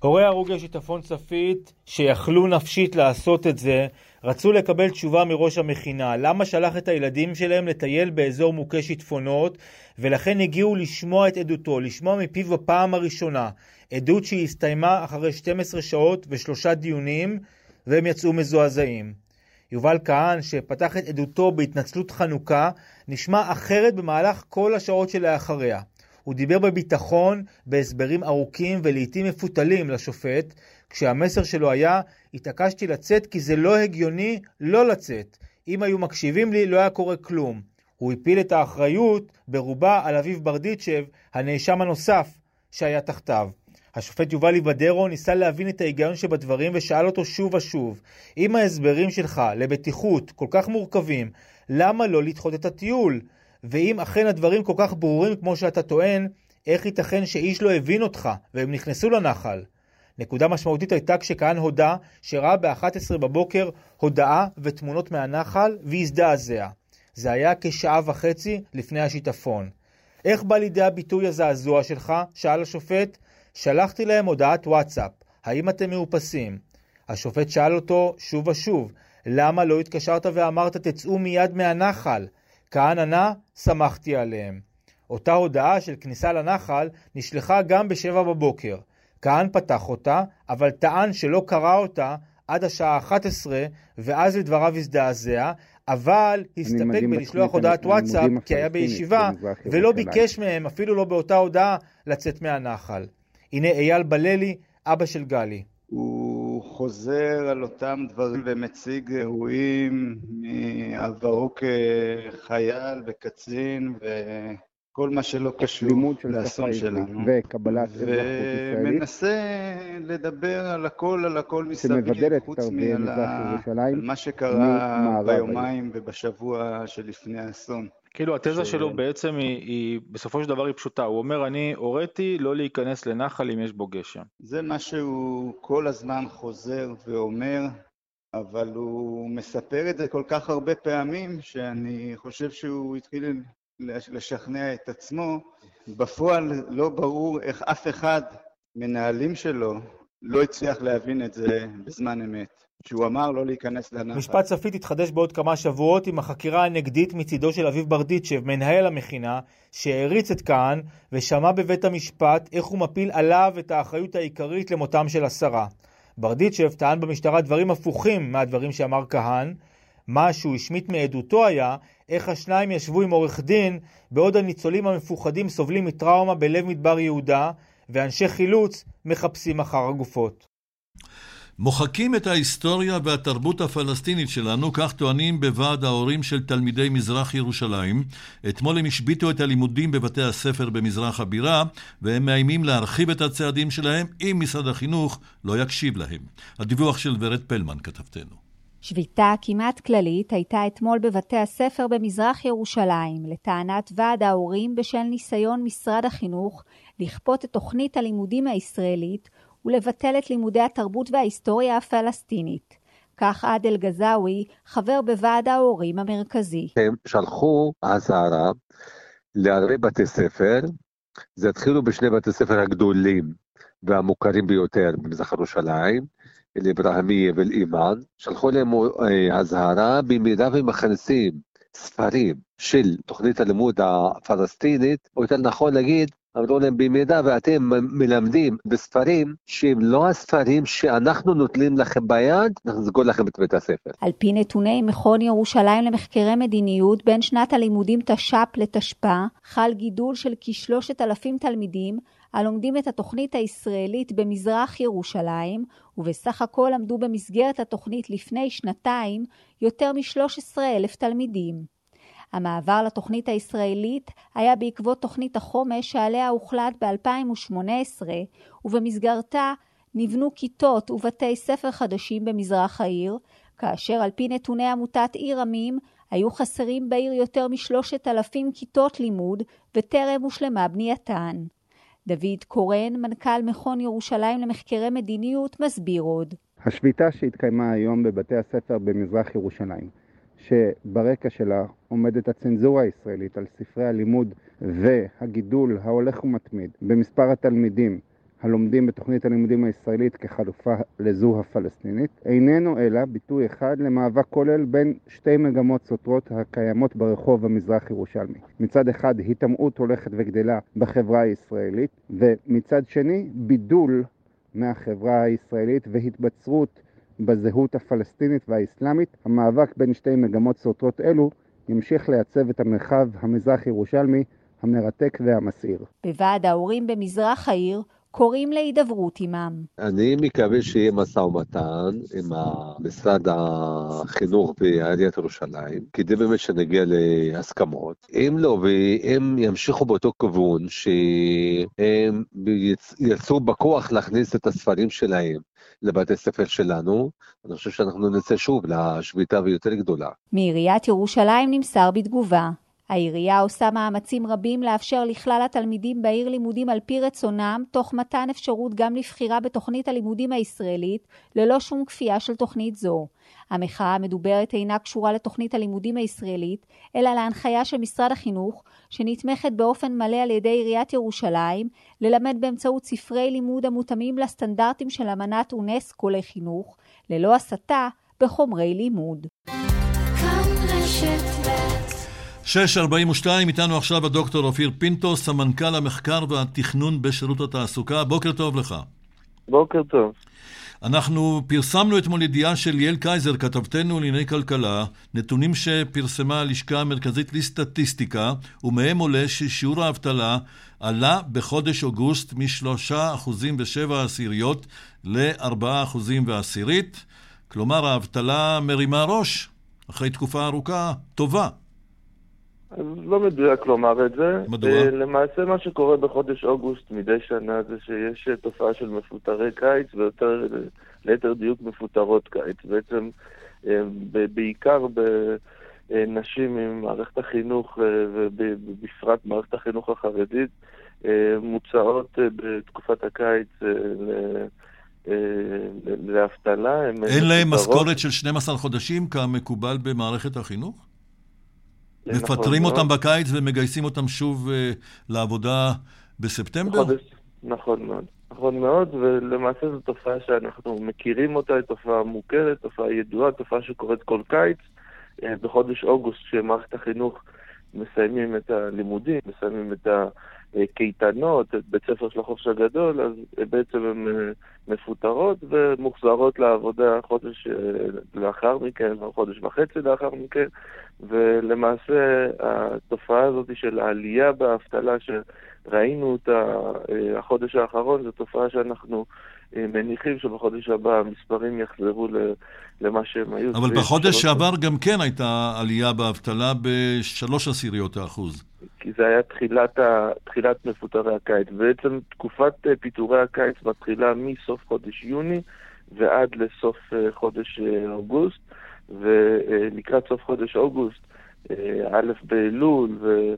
הורי הרוג השיטפון צפית שיכלו נפשית לעשות את זה, רצו לקבל תשובה מראש המכינה. למה שלח את הילדים שלהם לטייל באזור מוכה שיטפונות, ולכן הגיעו לשמוע את עדותו, לשמוע מפיו בפעם הראשונה. עדות שהיא הסתיימה אחרי שתים עשרה שעות ושלושה דיונים, והם יצאו מזועזעים. יובל כהן, שפתח את עדותו בהתנצלות חנוכה, נשמע אחרת במהלך כל השעות שלאחריה. הוא דיבר בביטחון, בהסברים ארוכים ולעיתים מפותלים לשופט, כשהמסר שלו היה, התעקשתי לצאת כי זה לא הגיוני לא לצאת. אם היו מקשיבים לי לא היה קורה כלום. הוא הפיל את האחריות ברובה על אביב ברדיצ'ב, הנאשם הנוסף שהיה תחתיו. השופט יובל ליבדרו ניסה להבין את ההיגיון שבדברים ושאל אותו שוב ושוב, אם ההסברים שלך לבטיחות כל כך מורכבים, למה לא לדחות את הטיול? ואם אכן הדברים כל כך ברורים כמו שאתה טוען, איך ייתכן שאיש לא הבין אותך והם נכנסו לנחל? נקודה משמעותית הייתה כשכהן הודע שראה ב-אחת עשרה בבוקר הודעה ותמונות מהנחל והזדעזע. זה היה כשעה וחצי לפני השיטפון. איך בא לידי הביטוי הזעזוע שלך? שאל השופט. שלחתי להם הודעת וואטסאפ, האם אתם מאופסים? השופט שאל אותו שוב ושוב, למה לא התקשרת ואמרת תצאו מיד מהנחל? כהן ענה, שמחתי עליהם. אותה הודעה של כניסה לנחל נשלחה גם בשבע בבוקר. כהן פתח אותה, אבל טען שלא קרא אותה עד השעה אחת עשרה, ואז לדבריו הזדעזע, אבל הסתפק בלשלוח הודעת וואטסאפ כי היה בישיבה, ולא ביקש מהם, אפילו לא באותה הודעה, לצאת מהנחל. הנה אייל בללי, אבא של גלי. הוא חוזר על אותם דברים ומציג אירועים מעברו כחייל וקצין וכל מה שלא קשור לאסון שלנו. וקבלת אזרחות ישראלית. ומנסה לדבר על הכל, על הכל מסביב, חוץ מעל מה שקרה ביומיים ובשבוע שלפני האסון. כאילו התזה ש... שלו בעצם היא, היא בסופו של דבר היא פשוטה, הוא אומר אני הוריתי לא להיכנס לנחל אם יש בו גשם. זה מה שהוא כל הזמן חוזר ואומר, אבל הוא מספר את זה כל כך הרבה פעמים שאני חושב שהוא התחיל לשכנע את עצמו. בפועל לא ברור איך אף אחד מנהלים שלו לא הצליח להבין את זה בזמן אמת. שהוא אמר לא להיכנס לנחל. משפט צפית התחדש בעוד כמה שבועות עם החקירה הנגדית מצידו של אביב ברדיצ'ב, מנהל המכינה, שהריץ את כהן ושמע בבית המשפט איך הוא מפיל עליו את האחריות העיקרית למותם של עשרה. ברדיצ'ב טען במשטרה דברים הפוכים מהדברים שאמר כהן. מה שהוא השמיט מעדותו היה איך השניים ישבו עם עורך דין, בעוד הניצולים המפוחדים סובלים מטראומה בלב מדבר יהודה, ואנשי חילוץ מחפשים אחר הגופות. מוחקים את ההיסטוריה והתרבות הפלסטינית שלנו, כך טוענים בוועד ההורים של תלמידי מזרח ירושלים. אתמול הם השביתו את הלימודים בבתי הספר במזרח הבירה, והם מאיימים להרחיב את הצעדים שלהם אם משרד החינוך לא יקשיב להם. הדיווח של ורד פלמן כתבתנו. שביתה כמעט כללית הייתה אתמול בבתי הספר במזרח ירושלים, לטענת ועד ההורים בשל ניסיון משרד החינוך לכפות את תוכנית הלימודים הישראלית ולבטל את לימודי התרבות וההיסטוריה הפלסטינית. כך עדל גזאווי, חבר בוועד ההורים המרכזי. הם שלחו אזהרה להרבה בתי ספר, זה התחילו בשני בתי ספר הגדולים והמוכרים ביותר במזרח ירושלים, אל-אברהימיה ואל-אימן, שלחו להם אזהרה במידה ומכניסים ספרים של תוכנית הלימוד הפלסטינית, או יותר נכון להגיד, אמרו להם במידה ואתם מלמדים בספרים שהם לא הספרים שאנחנו נוטלים לכם ביד, אנחנו נסגור לכם את בית הספר. על פי נתוני מכון ירושלים למחקרי מדיניות, בין שנת הלימודים תש"פ לתשפ"א, חל גידול של כשלושת אלפים תלמידים הלומדים את התוכנית הישראלית במזרח ירושלים, ובסך הכל עמדו במסגרת התוכנית לפני שנתיים יותר מ-שלושה עשר אלף תלמידים. המעבר לתוכנית הישראלית היה בעקבות תוכנית החומש שעליה הוחלט ב-אלפיים שמונה עשרה, ובמסגרתה נבנו כיתות ובתי ספר חדשים במזרח העיר, כאשר על פי נתוני עמותת עיר עמים היו חסרים בעיר יותר משלושת אלפים כיתות לימוד וטרם הושלמה בנייתן. דוד קורן, מנכ"ל מכון ירושלים למחקרי מדיניות, מסביר עוד. השביתה שהתקיימה היום בבתי הספר במזרח ירושלים, שברקע שלה עומדת הצנזורה הישראלית על ספרי הלימוד והגידול ההולך ומתמיד במספר התלמידים הלומדים בתוכנית הלימודים הישראלית כחלופה לזו הפלסטינית, איננו אלא ביטוי אחד למאבק כולל בין שתי מגמות סותרות הקיימות ברחוב המזרח ירושלמי. מצד אחד התאמעות הולכת וגדלה בחברה הישראלית, ומצד שני בידול מהחברה הישראלית והתבצרות בזהות הפלסטינית והאסלאמית. המאבק בין שתי מגמות סותרות אלו ימשיך לייצב את המרחב המזרח ירושלמי המרתק והמסעיר. בוועד ההורים במזרח העיר קוראים להידברות עמם. אני מקווה שיהיה משא ומתן עם משרד החינוך בעיריית ירושלים, כדי באמת שנגיע להסכמות. אם לא, והם ימשיכו באותו כיוון שהם יצאו בכוח להכניס את הספרים שלהם לבתי ספר שלנו, אני חושב שאנחנו נצא שוב לשביתה ויותר גדולה. מעיריית ירושלים נמסר בתגובה, העירייה עושה מאמצים רבים לאפשר לכלל התלמידים בעיר לימודים על פי רצונם, תוך מתן אפשרות גם לבחירה בתוכנית הלימודים הישראלית, ללא שום כפייה של תוכנית זו. המחאה המדוברת אינה קשורה לתוכנית הלימודים הישראלית, אלא להנחיה של משרד החינוך, שנתמכת באופן מלא על ידי עיריית ירושלים, ללמד באמצעות ספרי לימוד המותאמים לסטנדרטים של אמנת אונסקו לחינוך, ללא הסתה בחומרי לימוד. שש ארבעים ושתיים, איתנו עכשיו הדוקטור אופיר פינטו, סמנכ"ל המחקר והתכנון בשירות התעסוקה. בוקר טוב לך. בוקר טוב. אנחנו פרסמנו אתמול ידיעה של יעל קייזר, כתבתנו לענייני כלכלה, נתונים שפרסמה הלשכה המרכזית לסטטיסטיקה, ומהם עולה ששיעור האבטלה עלה בחודש אוגוסט משלושה אחוזים ושבע עשיריות לארבעה אחוזים ועשירית. כלומר, האבטלה מרימה ראש אחרי תקופה ארוכה טובה. אז לא מדויק לומר את זה. מדוע? למעשה מה שקורה בחודש אוגוסט מדי שנה זה שיש תופעה של מפוטרי קיץ, ויותר ליתר דיוק מפוטרות קיץ. בעצם בעיקר בנשים עם מערכת החינוך ובפרט מערכת החינוך החרדית מוצאות בתקופת הקיץ לאבטלה. אין להם משכורת של שנים עשר חודשים כמקובל במערכת החינוך? מפטרים אותם בקיץ ומגייסים אותם שוב לעבודה בספטמבר? נכון מאוד. נכון מאוד, ולמעשה זו תופעה שאנחנו מכירים אותה, היא תופעה מוכרת, תופעה ידועה, תופעה שקורית כל קיץ. בחודש אוגוסט, כשמערכת החינוך מסיימים את הלימודים, מסיימים את הקייטנות, את בית ספר של החופש הגדול, אז בעצם הן מפוטרות ומוחזרות לעבודה חודש לאחר מכן, או חודש וחצי לאחר מכן, ולמעשה התופעה הזאת של העלייה באבטלה שראינו אותה החודש האחרון, זו תופעה שאנחנו מניחים שבחודש הבא המספרים יחזרו למה שהם היו. אבל בחודש שעבר גם כן הייתה עלייה באבטלה בשלוש עשיריות האחוז. כי זה היה תחילת, ה... תחילת מפוטרי הקיץ. בעצם תקופת פיטורי הקיץ מתחילה מסוף חודש יוני ועד לסוף חודש אוגוסט, ולקראת סוף חודש אוגוסט, א' באלול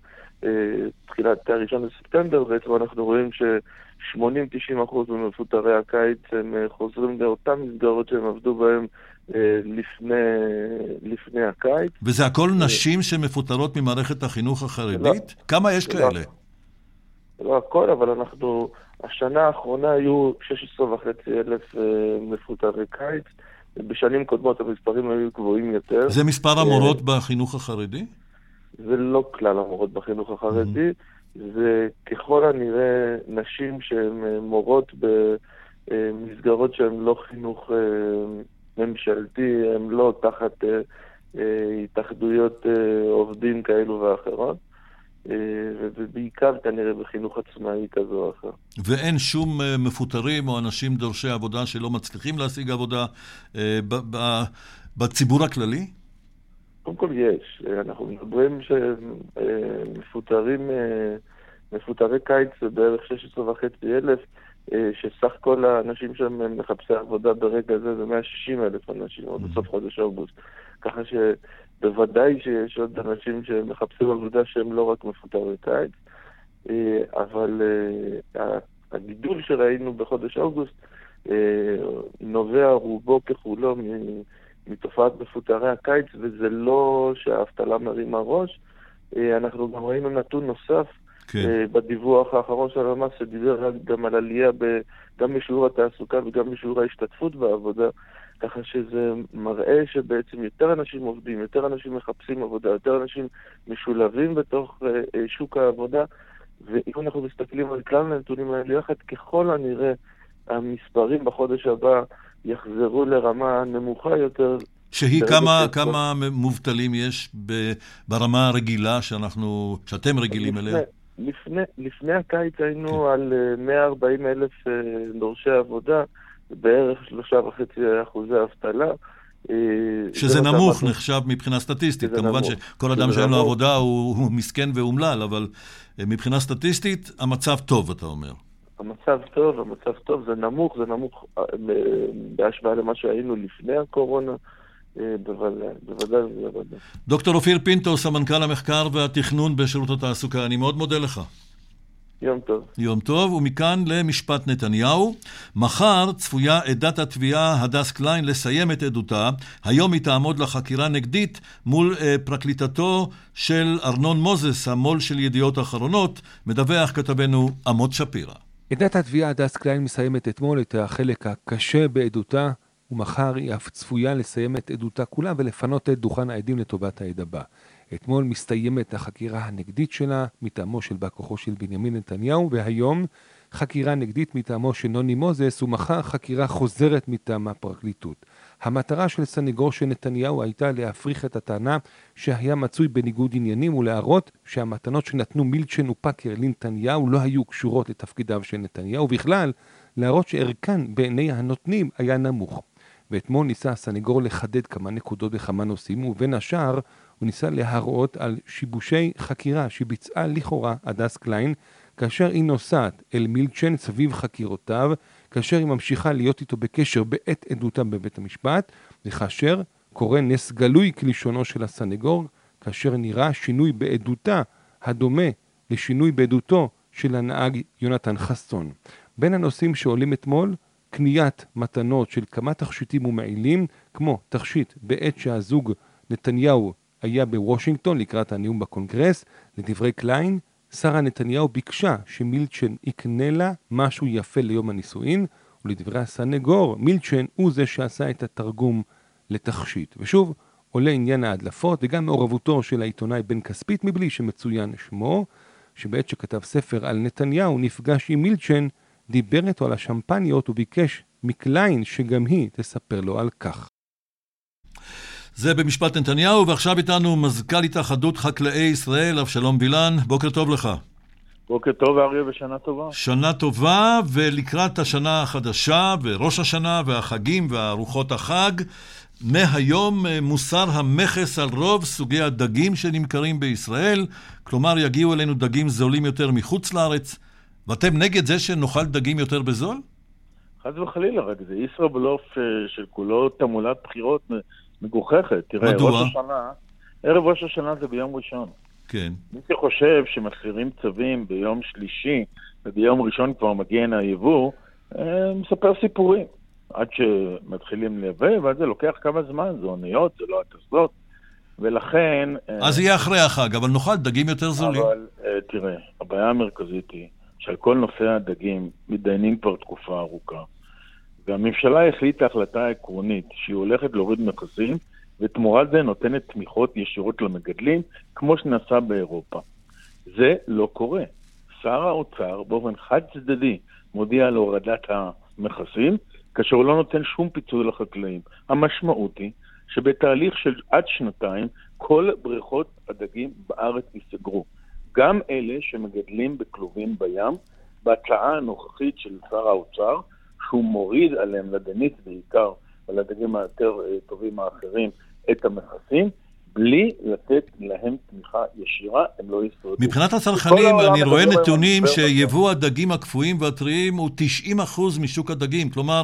ותחילת הראשון לספטמבר, בעצם אנחנו רואים ש-שמונים עד תשעים אחוז ממפוטרי הקיץ הם חוזרים לאותן מסגרות שהם עבדו בהם לפני, לפני הקיץ. וזה הכל נשים שמפוטרות ממערכת החינוך החרדית? לא, כמה יש כאלה? לא, לא הכל, אבל אנחנו, השנה האחרונה היו שש עשרה וחצי אלף מפוטרי קיץ. בשנים קודמות המספרים היו גבוהים יותר. זה מספר המורות בחינוך החרדי? זה לא כלל המורות בחינוך החרדי. זה ככל הנראה נשים שהן מורות במסגרות שהן לא חינוך ממשלתי, הן לא תחת התאחדויות עובדים כאלו ואחרות, ובעיקר כנראה בחינוך עצמאי כזו או אחר. ואין שום מפוטרים או אנשים דורשי עבודה שלא מצליחים להשיג עבודה בציבור הכללי? קודם כל יש. אנחנו מדברים שמפוטרים, מפוטרי קיץ זה בערך שש עשרה וחצי אלף, שסך כל האנשים שהם מחפשי עבודה ברגע זה זה מאה ושישים אלף אנשים, עוד בסוף חודש אוגוסט. ככה שבוודאי שיש עוד אנשים שמחפשים עבודה שהם לא רק מפוטרי קיץ, אבל הגידול שראינו בחודש אוגוסט נובע רובו ככולו מתופעת מפוטרי הקיץ, וזה לא שהאבטלה מרימה ראש. אנחנו גם ראינו נתון נוסף, כן. בדיווח האחרון של הלמ"ס, שדיבר גם על עלייה ב, גם בשיעור התעסוקה וגם בשיעור ההשתתפות בעבודה, ככה שזה מראה שבעצם יותר אנשים עובדים, יותר אנשים מחפשים עבודה, יותר אנשים משולבים בתוך שוק העבודה, ואם אנחנו מסתכלים על כלל הנתונים האלה יחד, ככל הנראה המספרים בחודש הבא יחזרו לרמה נמוכה יותר. שהיא כמה, כמה מובטלים יש ברמה הרגילה שאנחנו, שאתם רגילים אליה? לפני, לפני הקיץ היינו על מאה וארבעים אלף דורשי עבודה, בערך שלושה וחצי אחוזי אבטלה. שזה נמוך נחשב מבחינה סטטיסטית. כמובן שכל אדם שאין לו עבודה הוא מסכן ואומלל, אבל מבחינה סטטיסטית המצב טוב, אתה אומר. המצב טוב, המצב טוב, זה נמוך, זה נמוך בהשוואה למה שהיינו לפני הקורונה. בוודאי, בוודאי, בוודאי. דוקטור אופיר פינטו, סמנכ"ל המחקר והתכנון בשירות התעסוקה, אני מאוד מודה לך. יום טוב. יום טוב, ומכאן למשפט נתניהו. מחר צפויה עדת התביעה הדס קליין לסיים את עדותה. היום היא תעמוד לחקירה נגדית מול אה, פרקליטתו של ארנון מוזס, המול של ידיעות אחרונות, מדווח כתבנו עמוד שפירא. עדת התביעה הדס קליין מסיימת אתמול את החלק הקשה בעדותה, ומחר היא אף צפויה לסיים את עדותה כולה ולפנות את דוכן העדים לטובת העד הבא. אתמול מסתיימת החקירה הנגדית שלה מטעמו של בא כוחו של בנימין נתניהו, והיום חקירה נגדית מטעמו של נוני מוזס, ומחר חקירה חוזרת מטעם הפרקליטות. המטרה של סניגור של נתניהו הייתה להפריך את הטענה שהיה מצוי בניגוד עניינים ולהראות שהמתנות שנתנו מילצ'ן ופאקר לנתניהו לא היו קשורות לתפקידיו של נתניהו, ובכלל להראות שערכן בעיני הנותנים היה נמוך. ואתמול ניסה הסניגור לחדד כמה נקודות בכמה נושאים, ובין השאר הוא ניסה להראות על שיבושי חקירה שביצעה לכאורה הדס קליין, כאשר היא נוסעת אל מילצ'ן סביב חקירותיו, כאשר היא ממשיכה להיות איתו בקשר בעת עדותה בבית המשפט, וכאשר קורה נס גלוי כלשונו של הסניגור, כאשר נראה שינוי בעדותה הדומה לשינוי בעדותו של הנהג יונתן חסון. בין הנושאים שעולים אתמול, קניית מתנות של כמה תכשיטים ומעילים, כמו תכשיט בעת שהזוג נתניהו היה בוושינגטון לקראת הנאום בקונגרס. לדברי קליין, שרה נתניהו ביקשה שמילצ'ן יקנה לה משהו יפה ליום הנישואין, ולדברי הסנגור, מילצ'ן הוא זה שעשה את התרגום לתכשיט. ושוב, עולה עניין ההדלפות וגם מעורבותו של העיתונאי בן כספית מבלי שמצוין שמו, שבעת שכתב ספר על נתניהו נפגש עם מילצ'ן, דיבר איתו על השמפניות וביקש מקליין שגם היא תספר לו על כך. זה במשפט נתניהו, ועכשיו איתנו מזכ"ל התאחדות חקלאי ישראל, אבשלום וילן. בוקר טוב לך. בוקר טוב אריה ושנה טובה. שנה טובה, ולקראת השנה החדשה וראש השנה והחגים והארוחות החג, מהיום מוסר המכס על רוב סוגי הדגים שנמכרים בישראל, כלומר יגיעו אלינו דגים זולים יותר מחוץ לארץ. ואתם נגד זה שנאכל דגים יותר בזול? חד וחלילה, רק זה ישראבלוף של כולו תמולת בחירות מגוחכת. תראה, מדוע? ראש השנה, ערב ראש השנה זה ביום ראשון. כן. מי שחושב שמחזירים צווים ביום שלישי, וביום ראשון כבר מגיע היבוא, מספר סיפורים. עד שמתחילים לייבא, ועד זה לוקח כמה זמן, זה אוניות, זה לא הטסות, ולכן... אז יהיה אחרי החג, אבל נאכל דגים יותר זולים. אבל תראה, הבעיה המרכזית היא, שעל כל נושא הדגים מתדיינים כבר תקופה ארוכה, והממשלה החליטה החלטה עקרונית שהיא הולכת להוריד מכסים, ותמורת זה נותנת תמיכות ישירות למגדלים, כמו שנעשה באירופה. זה לא קורה. שר האוצר באופן חד צדדי מודיע על הורדת המכסים, כאשר הוא לא נותן שום פיצוי לחקלאים. המשמעות היא שבתהליך של עד שנתיים, כל בריכות הדגים בארץ ייסגרו. גם אלה שמגדלים בכלובים בים, בהצעה הנוכחית של שר האוצר, שהוא מוריד עליהם לדנית בעיקר, על הדגים היותר טובים האחרים, את המכסים, בלי לתת להם תמיכה ישירה, הם לא ישרדו. מבחינת הצרכנים, אני רואה נתונים שיבוא הדגים הקפואים והטריים הוא תשעים אחוז משוק הדגים, כלומר,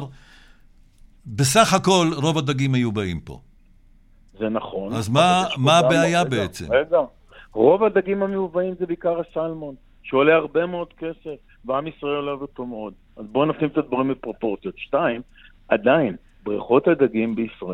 בסך הכל רוב הדגים היו באים פה. זה נכון. אז מה, מה הבעיה רגע, בעצם? רגע, רוב הדגים המיובאים זה בעיקר הסלמון, שעולה הרבה מאוד כסף, ועם ישראל אוהב אותו מאוד. אז בואו נשים את הדברים בפרופורציות. שתיים, עדיין, בריכות הדגים בישראל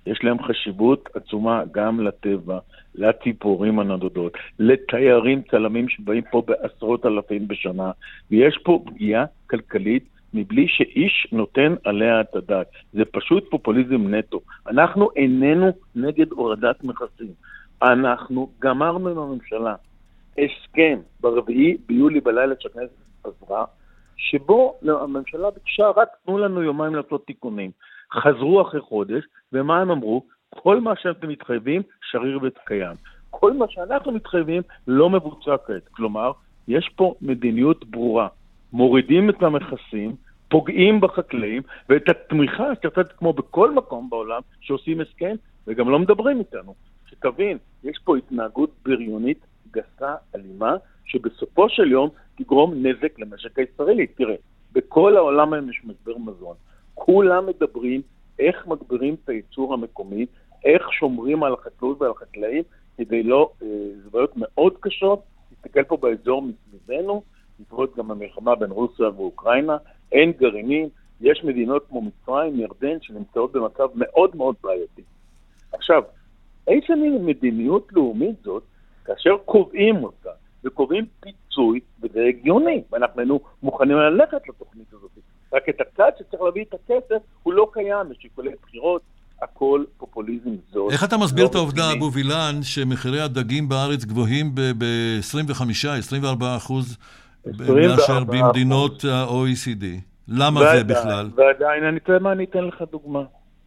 יש להם חשיבות עצומה גם לטבע, לציפורים הנודדות, לתיירים צלמים שבאים פה בעשרות אלפים בשנה, ויש פה פגיעה כלכלית מבלי שאיש נותן עליה את הדעת. זה פשוט פופוליזם נטו. אנחנו איננו נגד הורדת מכסים. אנחנו גמרנו עם הממשלה הסכם ברביעי ביולי בלילה שהכנסת עזרה, שבו הממשלה ביקשה רק תנו לנו יומיים לעשות תיקונים. חזרו אחרי חודש, ומה הם אמרו? כל מה שאתם מתחייבים שריר וקיים. כל מה שאנחנו מתחייבים לא מבוצע כעת. כלומר, יש פה מדיניות ברורה. מורידים את המכסים, פוגעים בחקלאים, ואת התמיכה שתפת כמו בכל מקום בעולם שעושים הסכם, וגם לא מדברים איתנו. שתבין, יש פה התנהגות בריונית גסה, אלימה, שבסופו של יום תגרום נזק למשק הישראלי. תראה, בכל העולם היום יש משבר מזון. כולם מדברים איך מגבירים את הייצור המקומי, איך שומרים על החקלאות ועל החקלאים, כדי לא, זה בעיות מאוד קשות, תסתכל פה באזור מסביבנו, נתראות גם המלחמה בין רוסיה ואוקראינה, אין גרעינים, יש מדינות כמו מצרים, ירדן, שנמצאות במצב מאוד מאוד בעייתי. עכשיו, איזה מין מדיניות לאומית זאת, כאשר קובעים אותה, וקובעים פיצוי, וזה הגיוני, ואנחנו היינו מוכנים ללכת לתוכנית הזאת. רק את הצד שצריך להביא את הכסף, הוא לא קיים, משיקולי בחירות, הכל פופוליזם זאת. איך אתה מסביר את העובדה, אבו וילן, שמחירי הדגים בארץ גבוהים ב-עשרים וחמישה עד עשרים וארבעה אחוז מאשר במדינות ה-או אי סי די? למה זה בכלל? ועדיין, אני אתן מה, אני אתן לך דוגמה.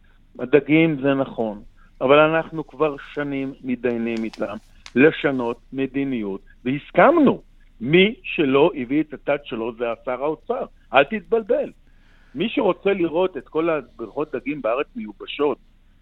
הדגים זה נכון, אבל אנחנו כבר שנים מתדיינים איתם לשנות מדיניות, והסכמנו. מי שלא הביא את הצד שלו זה שר האוצר. אל תתבלבל. מי שרוצה לראות את כל הבריכות דגים בארץ מיובשות,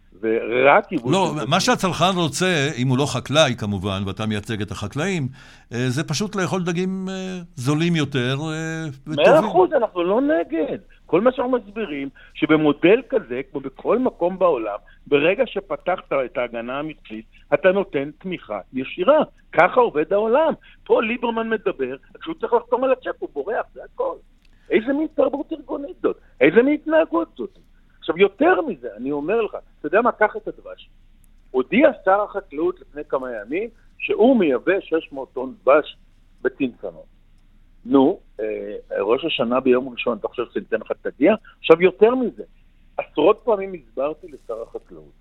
ורק יבוא... לא, מה שהצרכן רוצה, אם הוא לא חקלאי כמובן, ואתה מייצג את החקלאים, זה פשוט לאכול דגים זולים יותר וטובים. מאה אחוז, אנחנו לא נגד. כל מה שאנחנו מסבירים, שבמודל כזה, כמו בכל מקום בעולם, ברגע שפתחת את ההגנה המקצועית, אתה נותן תמיכה ישירה. ככה עובד העולם. פה ליברמן מדבר, כשהוא צריך לחתום על הצ'ק, הוא בורח, זה הכל. איזה מין תרבות ארגונית זאת? איזה מין התנהגות זאת? עכשיו, יותר מזה, אני אומר לך, אתה יודע מה, קח את הדבש. הודיע שר החקלאות לפני כמה ימים, שהוא מייבא שש מאות טון דבש בצנצנות. נו, אה, ראש השנה ביום ראשון, אתה חושב שניתן לך תגיע? עכשיו, יותר מזה, עשרות פעמים הסברתי לשר החקלאות,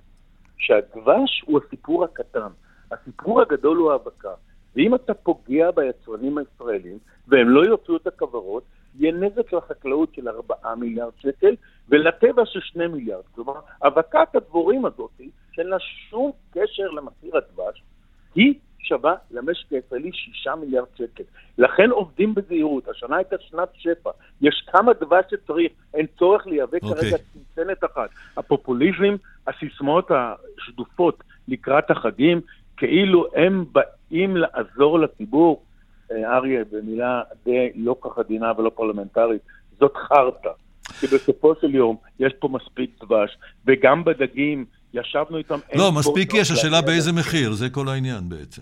שהדבש הוא הסיפור הקטן, הסיפור הגדול הוא ההאבקה, ואם אתה פוגע ביצרנים הישראלים, והם לא יוצאו את הכוורות, יהיה נזק לחקלאות של ארבעה מיליארד שקל, ולטבע של שני מיליארד. כלומר, האבקת הדבורים הזאת, שאין לה שום קשר למחיר הדבש, היא שווה למשק הישראלי שישה מיליארד שקל. לכן עובדים בזהירות. השנה הייתה שנת שפע. יש כמה דבש שצריך. אין צורך לייבא okay. כרגע צנצנת אחת. הפופוליזם, הסיסמאות השדופות לקראת החגים, כאילו הם באים לעזור לציבור, אריה, במילה די לא ככה דינה ולא פרלמנטרית, זאת חרטה. כי בסופו של יום יש פה מספיק דבש, וגם בדגים ישבנו איתם... לא, מספיק יש, השאלה באיזה מחיר, זה כל העניין בעצם.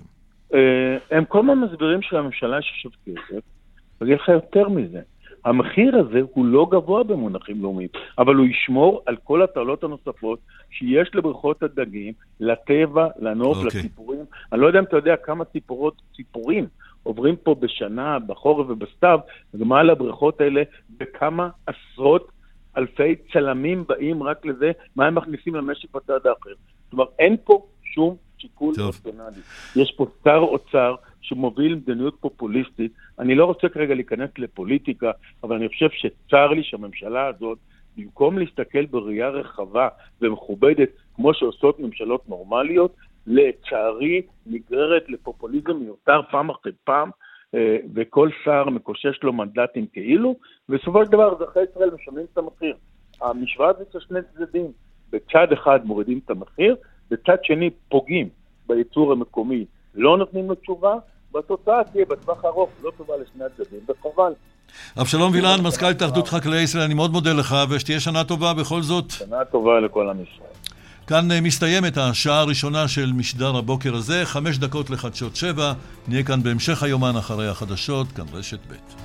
הם כל מה מסבירים שהממשלה יש כסף, ואגיד לך יותר מזה. המחיר הזה הוא לא גבוה במונחים לאומיים, אבל הוא ישמור על כל התעלות הנוספות שיש לבריכות הדגים, לטבע, לנוף, okay. לציפורים. אני לא יודע אם אתה יודע כמה ציפורות, ציפורים עוברים פה בשנה, בחורף ובסתיו, ומה לבריכות האלה, בכמה עשרות אלפי צלמים באים רק לזה, מה הם מכניסים למשק בצד האחר. זאת אומרת, אין פה שום שיקול רציונלי. יש פה שר אוצר שמוביל מדיניות פופוליסטית. אני לא רוצה כרגע להיכנס לפוליטיקה, אבל אני חושב שצר לי שהממשלה הזאת, במקום להסתכל בראייה רחבה ומכובדת, כמו שעושות ממשלות נורמליות, לצערי נגררת לפופוליזם מיותר פעם אחרי פעם, וכל שר מקושש לו מנדטים כאילו, ובסופו של דבר אזרחי ישראל משלמים את המחיר. המשוואה הזאת יש שני צדדים. בצד אחד מורידים את המחיר, בצד שני פוגעים בייצור המקומי, לא נותנים לו תשובה, והתוצאה תהיה בטווח ארוך לא טובה לשני הצדדים, וחבל. אבשלום וילן, מזכ"ל התאחדות חקלאי ישראל, אני מאוד מודה לך, ושתהיה שנה טובה בכל זאת. שנה טובה לכל עם ישראל. כאן מסתיימת השעה הראשונה של משדר הבוקר הזה, חמש דקות לחדשות שבע, נהיה כאן בהמשך היומן אחרי החדשות, כאן רשת ב'.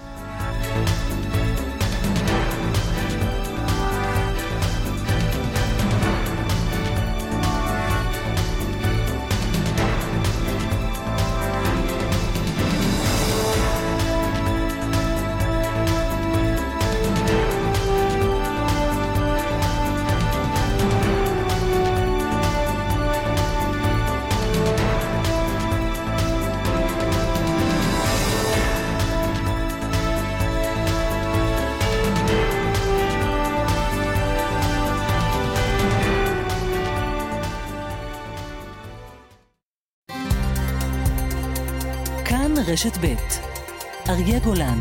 רשת ב' אריה גולן.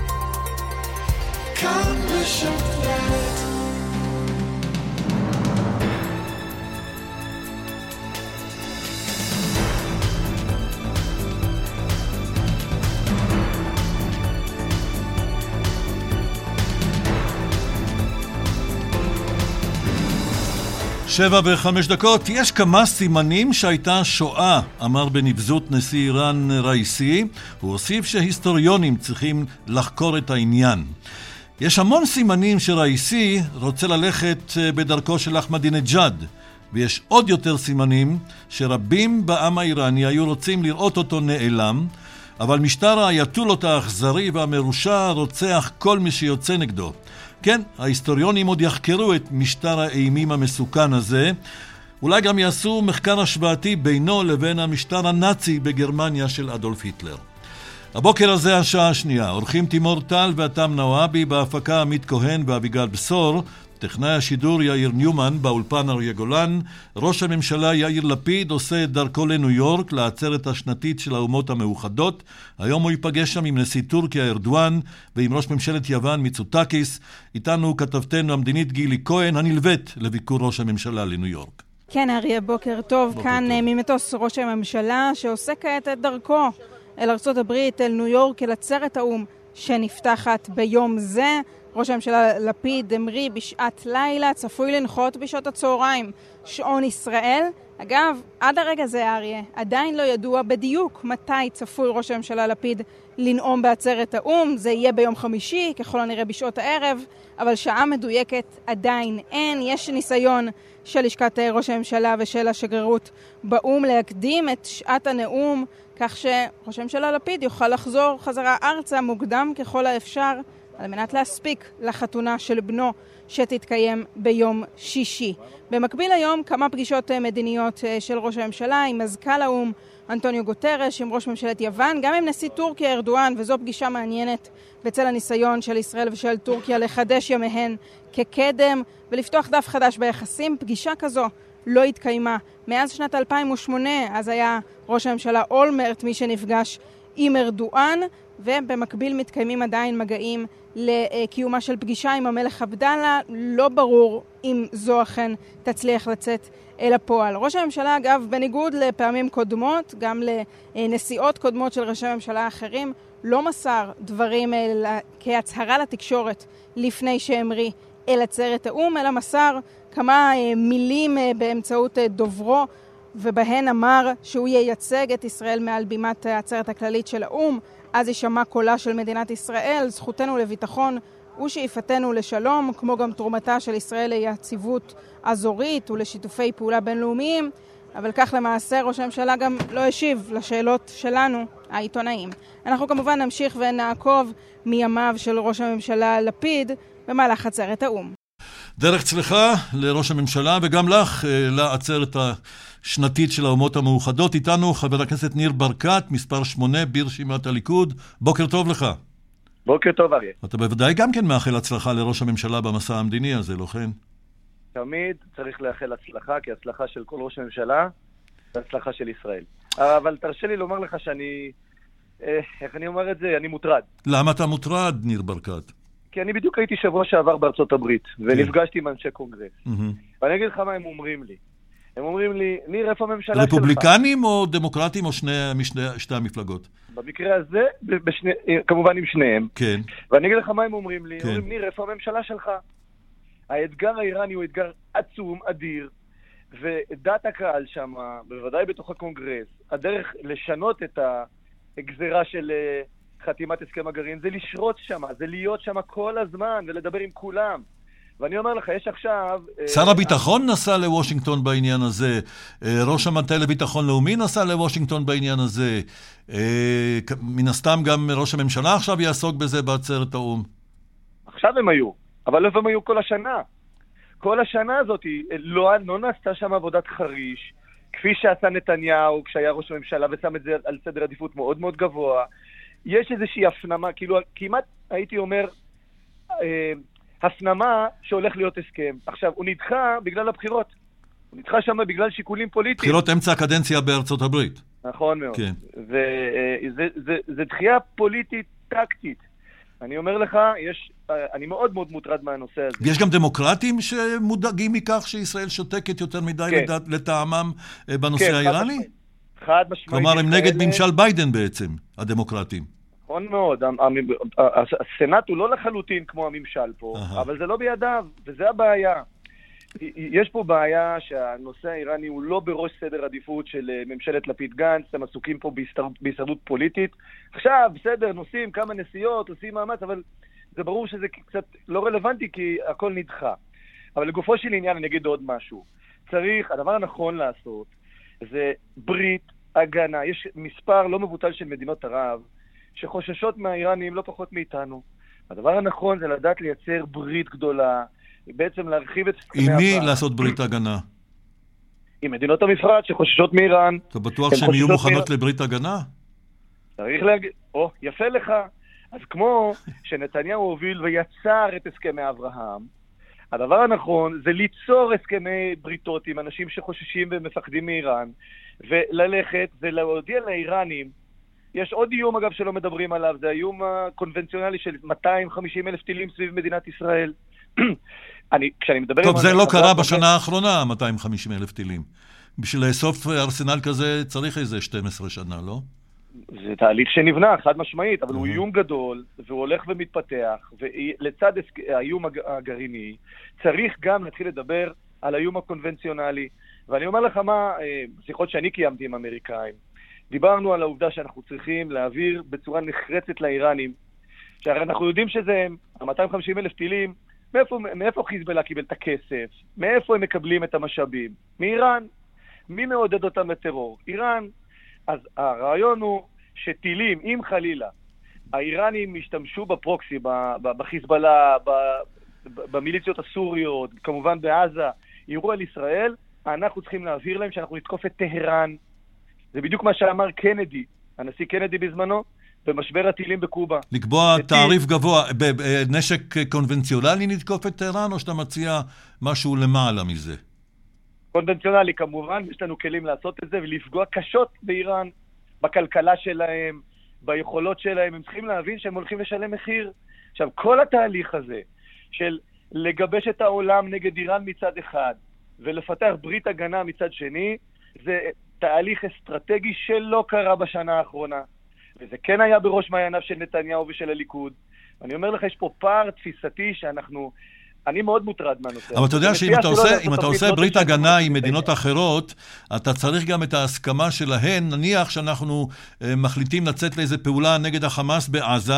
כאן רשת ב'. שבע וחמש דקות. יש כמה סימנים שהייתה שואה, אמר בנבזות נשיא איראן ראיסי. הוא הוסיף שהיסטוריונים צריכים לחקור את העניין. יש המון סימנים שראיסי רוצה ללכת בדרכו של אחמדינג'אד, ויש עוד יותר סימנים שרבים בעם האיראני היו רוצים לראות אותו נעלם, אבל משטר האייתולות האכזרי והמרושע רוצח כל מי שיוצא נגדו. כן, ההיסטוריונים עוד יחקרו את משטר האימים המסוכן הזה. אולי גם יעשו מחקר השוואתי בינו לבין המשטר הנאצי בגרמניה של אדולף היטלר. הבוקר הזה השעה השנייה. אורחים תימור טל ואתם נוואבי, בהפקה עמית כהן ואביגל בשור, טכנאי השידור יאיר ניומן, באולפן אריה גולן. ראש הממשלה יאיר לפיד עושה את דרכו לניו יורק לעצרת השנתית של האומות המאוחדות. היום הוא ייפגש שם עם נשיא טורקיה ארדואן ועם ראש ממשלת יוון מיצוטקיס. איתנו כתבתנו המדינית גילי כהן, הנלווית לביקור ראש הממשלה לניו יורק. כן אריה, בוקר טוב. בוקר כאן טוב. ממטוס ראש הממשלה שעושה כעת את דרכו אל ארצות הברית, אל ניו יורק, אל עצרת האום שנפתחת ביום זה. ראש הממשלה לפיד המריא בשעת לילה, צפוי לנחות בשעות הצהריים שעון ישראל. אגב, עד הרגע זה אריה, עדיין לא ידוע בדיוק מתי צפוי ראש הממשלה לפיד לנאום בעצרת האום. זה יהיה ביום חמישי, ככל הנראה בשעות הערב, אבל שעה מדויקת עדיין אין. יש ניסיון של לשכת ראש הממשלה ושל השגרירות באום להקדים את שעת הנאום, כך שראש הממשלה לפיד יוכל לחזור חזרה ארצה מוקדם ככל האפשר, על מנת להספיק לחתונה של בנו שתתקיים ביום שישי. במקביל היום כמה פגישות מדיניות של ראש הממשלה עם מזכ"ל האום אנטוניו גוטרש, עם ראש ממשלת יוון, גם עם נשיא טורקיה ארדואן, וזו פגישה מעניינת בצל הניסיון של ישראל ושל טורקיה לחדש ימיהן כקדם ולפתוח דף חדש ביחסים. פגישה כזו לא התקיימה מאז שנת אלפיים ושמונה, אז היה ראש הממשלה אולמרט מי שנפגש עם ארדואן, ובמקביל מתקיימים עדיין מגעים לקיומה של פגישה עם המלך עבדאללה. לא ברור אם זו אכן תצליח לצאת אל הפועל. ראש הממשלה, אגב, בניגוד לפעמים קודמות, גם לנסיעות קודמות של ראשי הממשלה האחרים, לא מסר דברים כהצהרה לתקשורת לפני שהמריא אל עצרת האום, אלא מסר כמה מילים באמצעות דוברו, ובהן אמר שהוא ייצג את ישראל מעל בימת העצרת הכללית של האום. אז יישמע קולה של מדינת ישראל, זכותנו לביטחון ושאיפתנו לשלום, כמו גם תרומתה של ישראל ליציבות אזורית ולשיתופי פעולה בינלאומיים. אבל כך למעשה ראש הממשלה גם לא השיב לשאלות שלנו, העיתונאים. אנחנו כמובן נמשיך ונעקוב מימיו של ראש הממשלה לפיד במהלך עצרת האום. דרך צלחה לראש הממשלה וגם לך לעצרת השנתית של האומות המאוחדות. איתנו חבר הכנסת ניר ברקת, מספר שמונה ברשימת הליכוד. בוקר טוב לך. בוקר טוב אריה. אתה בוודאי גם כן מאחל הצלחה לראש הממשלה במסע המדיני הזה, לא כן? תמיד צריך לאחל הצלחה, כי הצלחה של כל ראש הממשלה זה הצלחה של ישראל. אבל תרשה לי לומר לך שאני, איך אני אומר את זה, אני מוטרד. למה אתה מוטרד, ניר ברקת? כי אני בדיוק הייתי שבוע שעבר בארצות הברית, ונפגשתי עם אנשי קונגרס. ואני אגיד לך מה הם אומרים לי. הם אומרים לי, ניר, איפה הממשלה שלך? רפובליקנים או דמוקרטים או שתי המפלגות? במקרה הזה, כמובן עם שניהם. כן. ואני אגיד לך מה הם אומרים לי. הם אומרים, ניר, איפה הממשלה שלך? האתגר האיראני הוא אתגר עצום, אדיר, ודעת הקהל שם, בוודאי בתוך הקונגרס, הדרך לשנות את הגזרה של חתימת הסכם הגרעין, זה לשרות שם, זה להיות שם כל הזמן ולדבר עם כולם. ואני אומר לך, יש עכשיו... שר הביטחון נסע לוושינגטון בעניין הזה, ראש המטה לביטחון לאומי נסע לוושינגטון בעניין הזה, מן הסתם גם ראש הממשלה עכשיו יעסוק בזה בעצרת האום. עכשיו הם היו, אבל לא הם היו כל השנה. כל השנה הזאת לא, לא נעשתה שם עבודת חריש, כפי שעשה נתניהו כשהיה ראש הממשלה ושם את זה על סדר עדיפות מאוד מאוד גבוה. יש איזושהי הפנמה, כאילו כמעט הייתי אומר... אה, הפנמה שהולך להיות הסכם. עכשיו, הוא נדחה בגלל הבחירות. הוא נדחה שם בגלל שיקולים פוליטיים. בחירות אמצע הקדנציה בארצות הברית. נכון מאוד. כן. וזה דחייה פוליטית טקטית. אני אומר לך, יש, אני מאוד מאוד מוטרד מהנושא הזה. יש גם דמוקרטים שמודאגים מכך שישראל שותקת יותר מדי כן. לטעמם בנושא כן, האיראני? חד משמעית. כלומר, הם נגד כאלה... ממשל ביידן בעצם, הדמוקרטים. נכון מאוד. הסנאט הוא לא לחלוטין כמו הממשל פה, Aha. אבל זה לא בידיו, וזה הבעיה. יש פה בעיה שהנושא האיראני הוא לא בראש סדר עדיפות של ממשלת לפיד גנץ, הם עסוקים פה בהישרדות פוליטית. עכשיו, בסדר, נוסעים כמה נסיעות, עושים מאמץ, אבל זה ברור שזה קצת לא רלוונטי כי הכל נדחה. אבל לגופו של עניין אני אגיד עוד משהו. צריך, הדבר הנכון לעשות זה ברית הגנה. יש מספר לא מבוטל של מדינות ערב שחוששות מהאיראנים לא פחות מאיתנו. הדבר הנכון זה לדעת לייצר ברית גדולה, בעצם להרחיב את... עם מי לעשות ברית הגנה? עם מדינות המפרץ שחוששות מאיראן. אתה בטוח שהן יהיו מוכנות לברית הגנה? צריך להגיד... או, יפה לך. אז כמו שנתניהו הוביל ויצר את הסכמי אברהם, הדבר הנכון זה ליצור הסכמי בריתות עם אנשים שחוששים ומפחדים מאיראן, וללכת ולהודיע לאיראנים. יש עוד איום אגב שלא מדברים עליו, זה האיום הקונבנציונלי של מאתיים וחמישים אלף טילים סביב מדינת ישראל. אני, כשאני מדבר... טוב, זה לא קרה בשנה האחרונה, מאתיים וחמישים אלף טילים. בשביל לאסוף ארסנל כזה צריך איזה שתים עשרה שנה, לא? זה תהליך שנבנה, חד משמעית, אבל הוא איום גדול, והוא הולך ומתפתח, ולצד האיום הגרעיני, צריך גם להתחיל לדבר על האיום הקונבנציונלי. ואני אומר לך מה, שיחות שאני קיימתי עם אמריקאים, דיברנו על העובדה שאנחנו צריכים להעביר בצורה נחרצת לאיראנים, שהרי אנחנו יודעים שזה מאתיים וחמישים אלף טילים, מאיפה, מאיפה חיזבאללה קיבל את הכסף? מאיפה הם מקבלים את המשאבים? מאיראן. מי מעודד אותם לטרור? איראן. אז הרעיון הוא שטילים, אם חלילה, האיראנים השתמשו בפרוקסי, בחיזבאללה, במיליציות הסוריות, כמובן בעזה, יראו על ישראל, אנחנו צריכים להבהיר להם שאנחנו נתקוף את טהרן. זה בדיוק מה שאמר קנדי, הנשיא קנדי בזמנו, במשבר הטילים בקובה. לקבוע תעריף גבוה, בנשק קונבנציונלי נתקוף את טהרן, או שאתה מציע משהו למעלה מזה? קונבנציונלי כמובן, יש לנו כלים לעשות את זה, ולפגוע קשות באיראן, בכלכלה שלהם, ביכולות שלהם, הם צריכים להבין שהם הולכים לשלם מחיר. עכשיו, כל התהליך הזה, של לגבש את העולם נגד איראן מצד אחד, ולפתח ברית הגנה מצד שני, זה תהליך אסטרטגי שלא קרה בשנה האחרונה. וזה כן היה בראש מעייניו של נתניהו ושל הליכוד. אני אומר לך, יש פה פער תפיסתי שאנחנו... אני מאוד מוטרד מהנושא. אבל אתה יודע שאם אתה עושה, אם אתה עושה ברית הגנה עם מדינות אחרות, אתה צריך גם את ההסכמה שלהן. נניח שאנחנו מחליטים לצאת לאיזה פעולה נגד החמאס בעזה,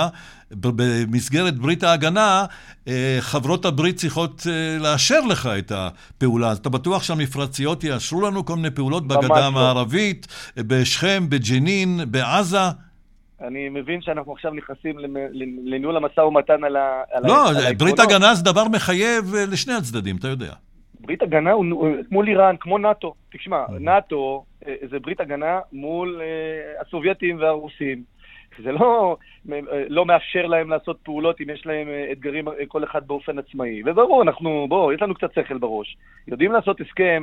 במסגרת ברית ההגנה, חברות הברית צריכות לאשר לך את הפעולה. אז אתה בטוח שהמפרציות יאשרו לנו כל מיני פעולות בגדה המערבית, בשכם, בג'נין, בעזה? אני מבין שאנחנו עכשיו נכנסים לניהול המשא ומתן על ה... לא, ברית הגנה זה דבר מחייב לשני הצדדים, אתה יודע. ברית הגנה הוא מול איראן, כמו נאטו. תשמע, נאטו זה ברית הגנה מול הסובייטים והרוסים. זה לא, לא מאפשר להם לעשות פעולות אם יש להם אתגרים כל אחד באופן עצמאי. וברור, אנחנו, בוא, יש לנו קצת שכל בראש. יודעים לעשות הסכם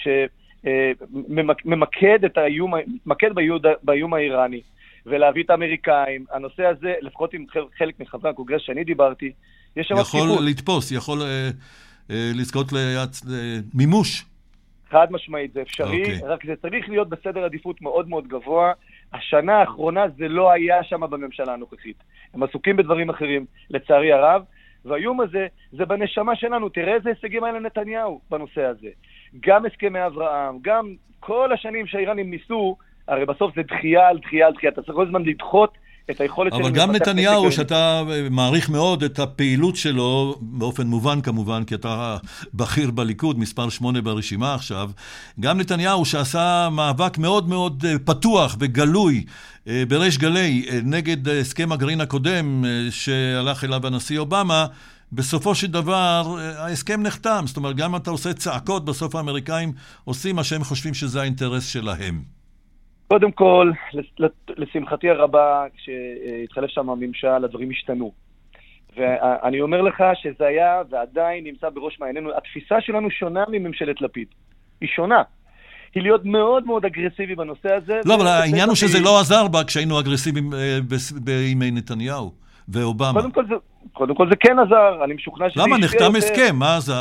שממקד את האיום, ממקד באיום האיראני. ולהביא את האמריקאים. הנושא הזה, לפחות עם חלק מחברי הקונגרס שאני דיברתי, יש שם יכול תקיפות. לתפוס, יכול אה, אה, לזכות למימוש. חד משמעית, זה אפשרי, okay. רק זה צריך להיות בסדר עדיפות מאוד מאוד גבוה. השנה האחרונה זה לא היה שם בממשלה הנוכחית. הם עסוקים בדברים אחרים, לצערי הרב, והאיום הזה זה בנשמה שלנו. תראה איזה הישגים היה לנתניהו בנושא הזה. גם הסכמי אברהם, גם כל השנים שהאיראנים ניסו, הרי בסוף זה דחייה על דחייה על דחייה. אתה צריך כל הזמן לדחות את היכולת אבל גם נתניהו, שאתה מעריך מאוד את הפעילות שלו, באופן מובן כמובן, כי אתה בכיר בליכוד, מספר שמונה ברשימה עכשיו, גם נתניהו שעשה מאבק מאוד מאוד פתוח וגלוי, בריש גלי, נגד הסכם הגרעין הקודם שהלך אליו הנשיא אובמה, בסופו של דבר ההסכם נחתם. זאת אומרת, גם אתה עושה צעקות, בסוף האמריקאים עושים מה שהם חושבים שזה האינטרס שלהם. קודם כל, לשמחתי הרבה, כשהתחלף שם הממשל, הדברים השתנו. ואני אומר לך שזה היה ועדיין נמצא בראש מעיינינו. התפיסה שלנו שונה מממשלת לפיד. היא שונה. היא להיות מאוד מאוד אגרסיבי בנושא הזה. לא, אבל העניין הוא שזה לא עזר בה כשהיינו אגרסיביים בימי נתניהו ואובמה. קודם כל זה, קודם כל זה כן עזר, אני משוכנע שזה... למה? נחתם הסכם, מה עזר?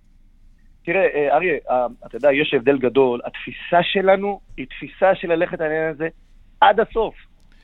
תראה, אריה, אתה יודע, יש הבדל גדול. התפיסה שלנו היא תפיסה של ללכת על העניין הזה עד הסוף.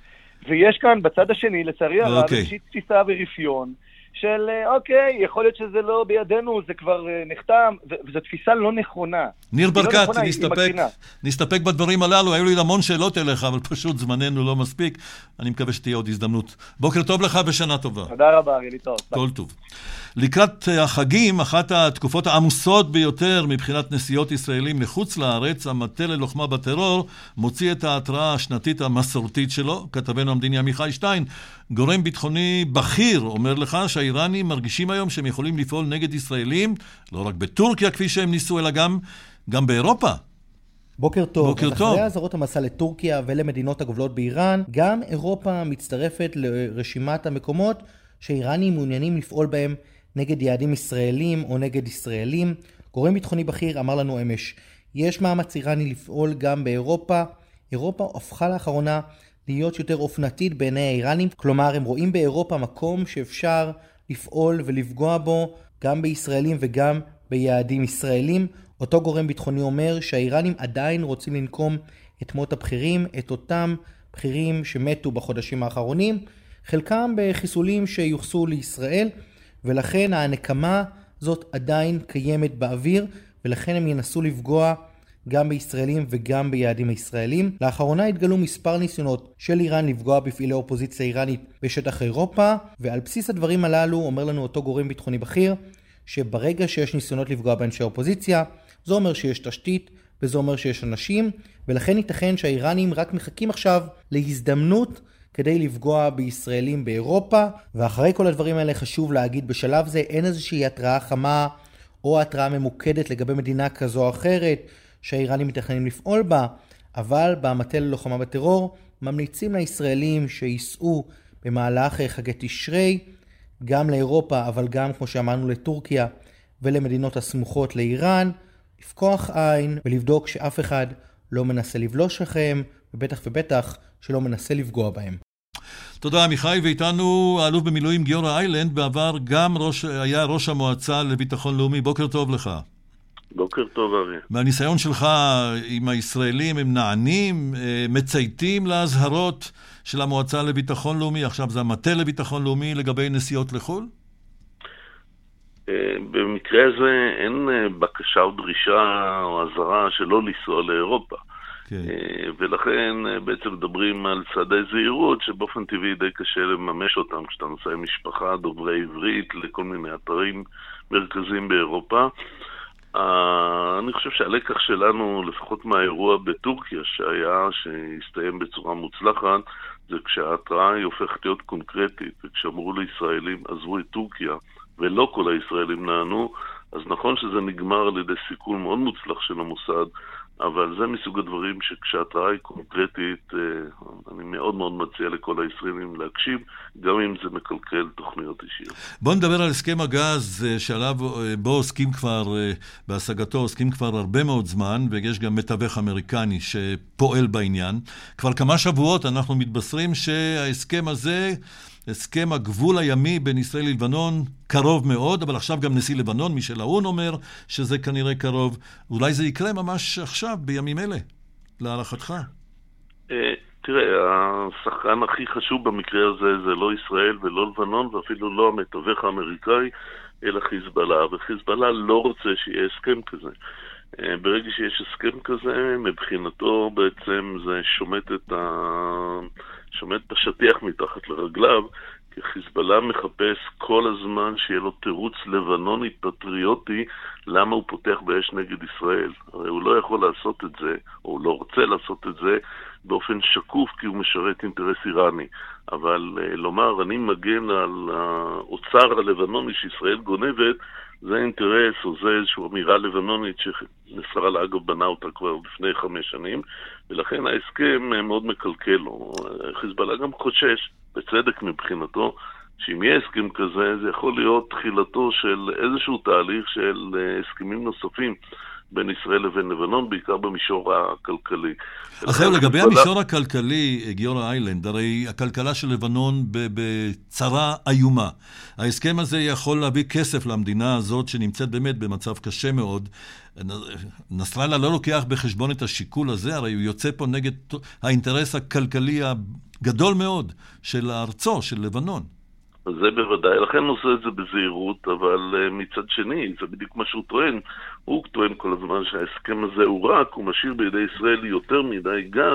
ויש כאן בצד השני, לצערי הרב, איזושהי תפיסה ורפיון, של אוקיי, יכול להיות שזה לא בידינו, זה כבר נחתם, וזו תפיסה לא נכונה. ניר ברקת, נסתפק, נסתפק בדברים הללו, היו לי המון שאלות אליך, אבל פשוט זמננו לא מספיק, אני מקווה שתהיה עוד הזדמנות. בוקר טוב לך ושנה טובה. תודה רבה, אריה, טוב. כל טוב. לקראת החגים, אחת התקופות העמוסות ביותר מבחינת נסיעות ישראלים לחוץ לארץ, המטה ללוחמה בטרור מוציא את ההתראה השנתית המסורתית שלו, כתבנו המדיני עמיחי שטיין, גורם ביטחוני בכיר אומר לך שהאיראנים מרגישים היום שהם יכולים לפעול נגד ישראלים, לא רק בטורקיה כפי שהם ניסו, אלא גם, גם באירופה. בוקר טוב. בוקר טוב. אחרי האזהרות המסע לטורקיה ולמדינות הגובלות באיראן, גם אירופה מצטרפת לרשימת המקומות שאיראנים מעוניינים לפעול בהם נגד יעדים ישראלים או נגד ישראלים. גורם ביטחוני בכיר אמר לנו אמש, יש מאמץ איראני לפעול גם באירופה. אירופה הפכה לאחרונה להיות יותר אופנתית בעיני האיראנים, כלומר הם רואים באירופה מקום שאפשר לפעול ולפגוע בו גם בישראלים וגם ביעדים ישראלים. אותו גורם ביטחוני אומר שהאיראנים עדיין רוצים לנקום את מות הבכירים, את אותם בכירים שמתו בחודשים האחרונים, חלקם בחיסולים שיוחסו לישראל, ולכן הנקמה זאת עדיין קיימת באוויר, ולכן הם ינסו לפגוע גם בישראלים וגם ביעדים הישראלים. לאחרונה התגלו מספר ניסיונות של איראן לפגוע בפעילי אופוזיציה איראנית בשטח אירופה, ועל בסיס הדברים הללו אומר לנו אותו גורם ביטחוני בכיר, שברגע שיש ניסיונות לפגוע באנשי האופוזיציה, זה אומר שיש תשתית וזה אומר שיש אנשים, ולכן ייתכן שהאיראנים רק מחכים עכשיו להזדמנות כדי לפגוע בישראלים באירופה. ואחרי כל הדברים האלה חשוב להגיד בשלב זה אין איזושהי התראה חמה או התראה ממוקדת לגבי מדינה כזו או אחרת שהאיראנים מתכננים לפעול בה, אבל במטה ללוחמה בטרור ממליצים לישראלים שייסעו במהלך חגי תשרי גם לאירופה, אבל גם כמו שאמרנו לטורקיה ולמדינות הסמוכות לאיראן, לפקוח עין ולבדוק שאף אחד לא מנסה לבלוש לכם, ובטח ובטח שלא מנסה לפגוע בהם. תודה עמיחי, ואיתנו האלוף במילואים גיורא איילנד, בעבר גם ראש, היה ראש המועצה לביטחון לאומי. בוקר טוב לך. בוקר טוב אריה. מהניסיון שלך עם הישראלים, הם נענים, מצייתים להזהרות של המועצה לביטחון לאומי, עכשיו זה המטה לביטחון לאומי לגבי נסיעות לחו"ל? במקרה הזה אין בקשה או דרישה או הזהרה שלא לנסוע לאירופה. ולכן בעצם מדברים על צעדי זהירות שבאופן טבעי די קשה לממש אותם כשאתה נוסע עם משפחה דוברי עברית לכל מיני אתרים מרכזיים באירופה. אני חושב שהלקח שלנו, לפחות מהאירוע בטורקיה שהיה, שהסתיים בצורה מוצלחת, זה כשההתראה היא הופכת להיות קונקרטית, וכשאמרו לישראלים עזבו את טורקיה ולא כל הישראלים נענו, אז נכון שזה נגמר על ידי סיכול מאוד מוצלח של המוסד, אבל זה מסוג הדברים שכשההתראה היא קונקרטית, אני מאוד מאוד מציע לכל הישראלים להקשיב, גם אם זה מקלקל תוכניות אישיות. בוא נדבר על הסכם הגז שעליו בו עוסקים כבר, בהשגתו עוסקים כבר הרבה מאוד זמן, ויש גם מתווך אמריקני שפועל בעניין. כבר כמה שבועות אנחנו מתבשרים שההסכם הזה, הסכם הגבול הימי בין ישראל ללבנון, קרוב מאוד, אבל עכשיו גם נשיא לבנון, מישל און, אומר שזה כנראה קרוב. אולי זה יקרה ממש עכשיו, בימים אלה, להערכתך? תראה, השחקן הכי חשוב במקרה הזה זה לא ישראל ולא לבנון, ואפילו לא המתווך האמריקאי, אלא חיזבאללה. וחיזבאללה לא רוצה שיהיה הסכם כזה. ברגע שיש הסכם כזה, מבחינתו בעצם זה שומט את ה... שומט את השטיח מתחת לרגליו, כי חיזבאללה מחפש כל הזמן שיהיה לו תירוץ לבנוני פטריוטי למה הוא פותח באש נגד ישראל. הרי הוא לא יכול לעשות את זה, או הוא לא רוצה לעשות את זה באופן שקוף, כי הוא משרת אינטרס איראני. אבל לומר, אני מגן על האוצר הלבנוני שישראל גונבת, זה אינטרס, או זה איזושהי אמירה לבנונית שנסראללה אגב בנה אותה כבר לפני חמש שנים, ולכן ההסכם מאוד מקלקל לו. חיזבאללה גם חושש, בצדק מבחינתו, שאם יהיה הסכם כזה, זה יכול להיות תחילתו של איזשהו תהליך של הסכמים נוספים בין ישראל לבין לבנון, בעיקר במישור הכלכלי. אז זהו, לגבי המישור הכלכלי, גיורא איילנד, הרי הכלכלה של לבנון בצרה איומה. ההסכם הזה יכול להביא כסף למדינה הזאת שנמצאת באמת במצב קשה מאוד. נסראללה לא לוקח בחשבון את השיקול הזה, הרי הוא יוצא פה נגד האינטרס הכלכלי הגדול מאוד של הארצו, של לבנון. זה בוודאי, לכן הוא עושה את זה בזהירות, אבל uh, מצד שני, זה בדיוק מה שהוא טוען. הוא טוען כל הזמן שההסכם הזה הוא רק, הוא משאיר בידי ישראל יותר מדי גז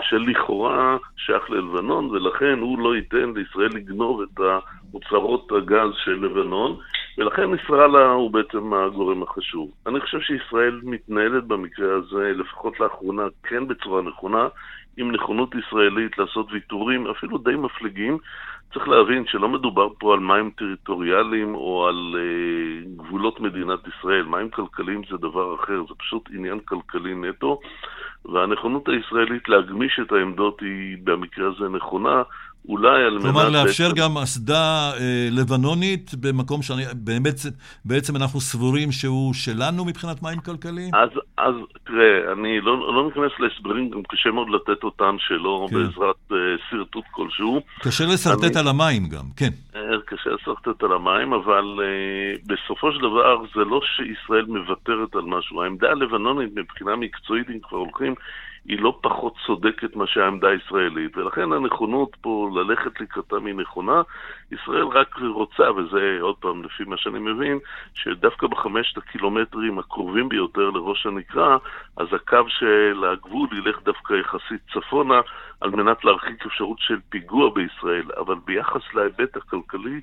שלכאורה שייך ללבנון, ולכן הוא לא ייתן לישראל לגנוב את מוצרות הגז של לבנון, ולכן נסראללה הוא בעצם הגורם החשוב. אני חושב שישראל מתנהלת במקרה הזה, לפחות לאחרונה, כן בצורה נכונה, עם נכונות ישראלית לעשות ויתורים, אפילו די מפליגים. צריך להבין שלא מדובר פה על מים טריטוריאליים או על אה, גבולות מדינת ישראל. מים כלכליים זה דבר אחר, זה פשוט עניין כלכלי נטו, והנכונות הישראלית להגמיש את העמדות היא במקרה הזה נכונה, אולי על מנת... כלומר, לאפשר גם אסדה אה, לבנונית במקום שבאמת בעצם אנחנו סבורים שהוא שלנו מבחינת מים כלכליים? אז, אז תראה, אני לא, לא מכנס להסברים, גם קשה מאוד לתת אותם שלא כן. בעזרת אה, סרטוט כלשהו. קשה לסרטט אני, על המים גם, כן. אה, קשה לסרטט על המים, אבל אה, בסופו של דבר זה לא שישראל מוותרת על משהו. העמדה הלבנונית מבחינה מקצועית, אם כבר הולכים, היא לא פחות צודקת מה שהעמדה הישראלית, ולכן הנכונות פה ללכת לקראתם היא נכונה. ישראל רק רוצה, וזה עוד פעם לפי מה שאני מבין, שדווקא בחמשת הקילומטרים הקרובים ביותר לראש הנקרה, אז הקו של הגבול ילך דווקא יחסית צפונה, על מנת להרחיק אפשרות של פיגוע בישראל, אבל ביחס להיבט הכלכלי,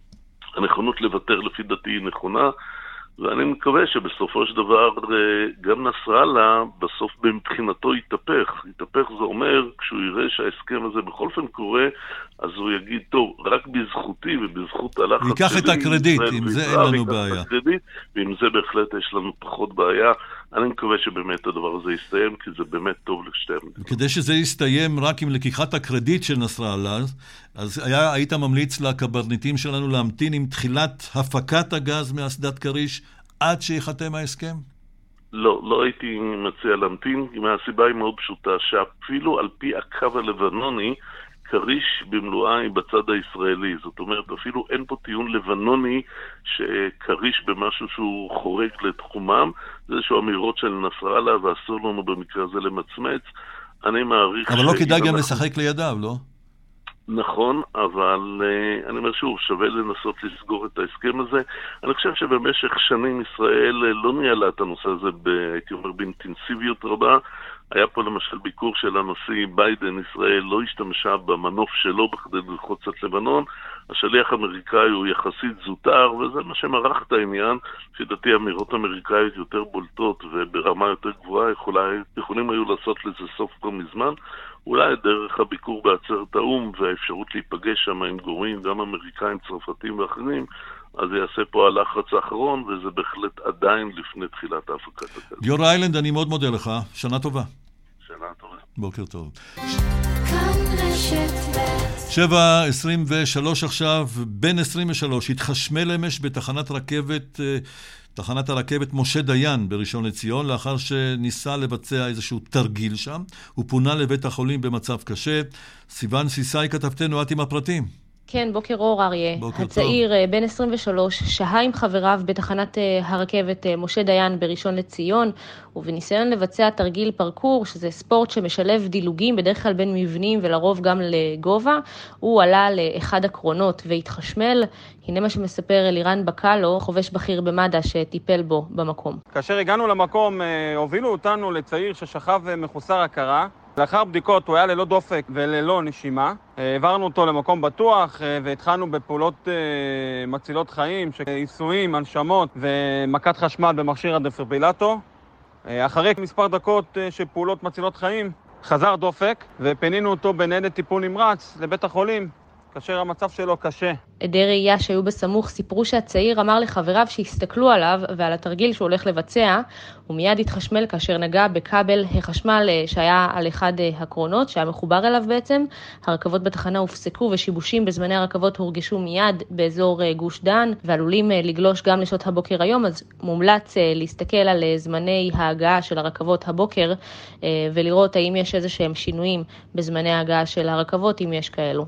הנכונות לוותר לפי דעתי היא נכונה, ואני מקווה שבסופו של דבר גם נסראללה בסוף מבחינתו יתהפך. יתהפך זה אומר, כשהוא יראה שההסכם הזה בכל פעם קורה, אז הוא יגיד, טוב, רק בזכותי ובזכות הלחץ שלי... ייקח את הקרדיט, עם זה אין לנו בעיה. הקרדיט, ועם זה בהחלט יש לנו פחות בעיה. אני מקווה שבאמת הדבר הזה יסתיים, כי זה באמת טוב לשתי המדינות. כדי שזה יסתיים רק עם לקיחת הקרדיט של נסראללה, אז היה, היית ממליץ לקברניטים שלנו להמתין עם תחילת הפקת הגז מאסדת כריש עד שיחתם ההסכם? לא, לא הייתי מציע להמתין, מהסיבה היא מאוד פשוטה, שאפילו על פי הקו הלבנוני, כריש במלואה היא בצד הישראלי. זאת אומרת, אפילו אין פה טיעון לבנוני שכריש במשהו שהוא חורג לתחומם. זה איזשהו אמירות של נסראללה, ואסור לנו במקרה הזה למצמץ. אני מעריך... אבל לא כדאי גם לשחק לידיו, לא? נכון, אבל uh, אני אומר שוב, שווה לנסות לסגור את ההסכם הזה. אני חושב שבמשך שנים ישראל לא ניהלה את הנושא הזה, הייתי אומר, באינטנסיביות רבה. היה פה למשל ביקור של הנשיא ביידן, ישראל לא השתמשה במנוף שלו בכדי ללחוץ את לבנון. השליח האמריקאי הוא יחסית זוטר, וזה מה שמרח את העניין. שדעתי אמירות אמריקאיות יותר בולטות וברמה יותר גבוהה יכולה, יכולים היו לעשות לזה סוף כבר מזמן. אולי דרך הביקור בעצרת האום והאפשרות להיפגש שם עם גורמים, גם אמריקאים, צרפתים ואחרים, אז זה יעשה פה הלחץ האחרון, וזה בהחלט עדיין לפני תחילת ההפקת הגז. גיורא איילנד, אני מאוד מודה לך. שנה טובה. שנה טובה. בוקר טוב. שבע עשרים ושלוש עכשיו, בן עשרים ושלוש, התחשמל אמש בתחנת רכבת, תחנת הרכבת משה דיין בראשון לציון, לאחר שניסה לבצע איזשהו תרגיל שם. הוא פונה לבית החולים במצב קשה. סיוון סיסאי, כתבתנו, את עם הפרטים. כן, בוקר אור אריה. בוקר הצעיר טוב. בן עשרים ושלוש שהה עם חבריו בתחנת הרכבת משה דיין בראשון לציון, ובניסיון לבצע תרגיל פרקור, שזה ספורט שמשלב דילוגים בדרך כלל בין מבנים ולרוב גם לגובה, הוא עלה לאחד הקרונות והתחשמל. הנה מה שמספר אלירן בקלו, חובש בכיר במד"א שטיפל בו במקום. כאשר הגענו למקום, הובילו אותנו לצעיר ששכב מחוסר הכרה. לאחר בדיקות הוא היה ללא דופק וללא נשימה. העברנו אותו למקום בטוח והתחלנו בפעולות מצילות חיים, עיסויים, הנשמות ומכת חשמל במכשיר הדפיברילטור. אחרי מספר דקות של פעולות מצילות חיים חזר דופק ופנינו אותו בניידת טיפול נמרץ לבית החולים, כאשר המצב שלו קשה. עדי ראייה שהיו בסמוך סיפרו שהצעיר אמר לחבריו שהסתכלו עליו ועל התרגיל שהוא הולך לבצע, הוא מיד התחשמל כאשר נגע בכבל החשמל שהיה על אחד הקרונות, שהיה מחובר אליו בעצם. הרכבות בתחנה הופסקו ושיבושים בזמני הרכבות הורגשו מיד באזור גוש דן, ועלולים לגלוש גם לשעות הבוקר היום, אז מומלץ להסתכל על זמני ההגעה של הרכבות הבוקר, ולראות האם יש איזה שהם שינויים בזמני ההגעה של הרכבות, אם יש כאלו.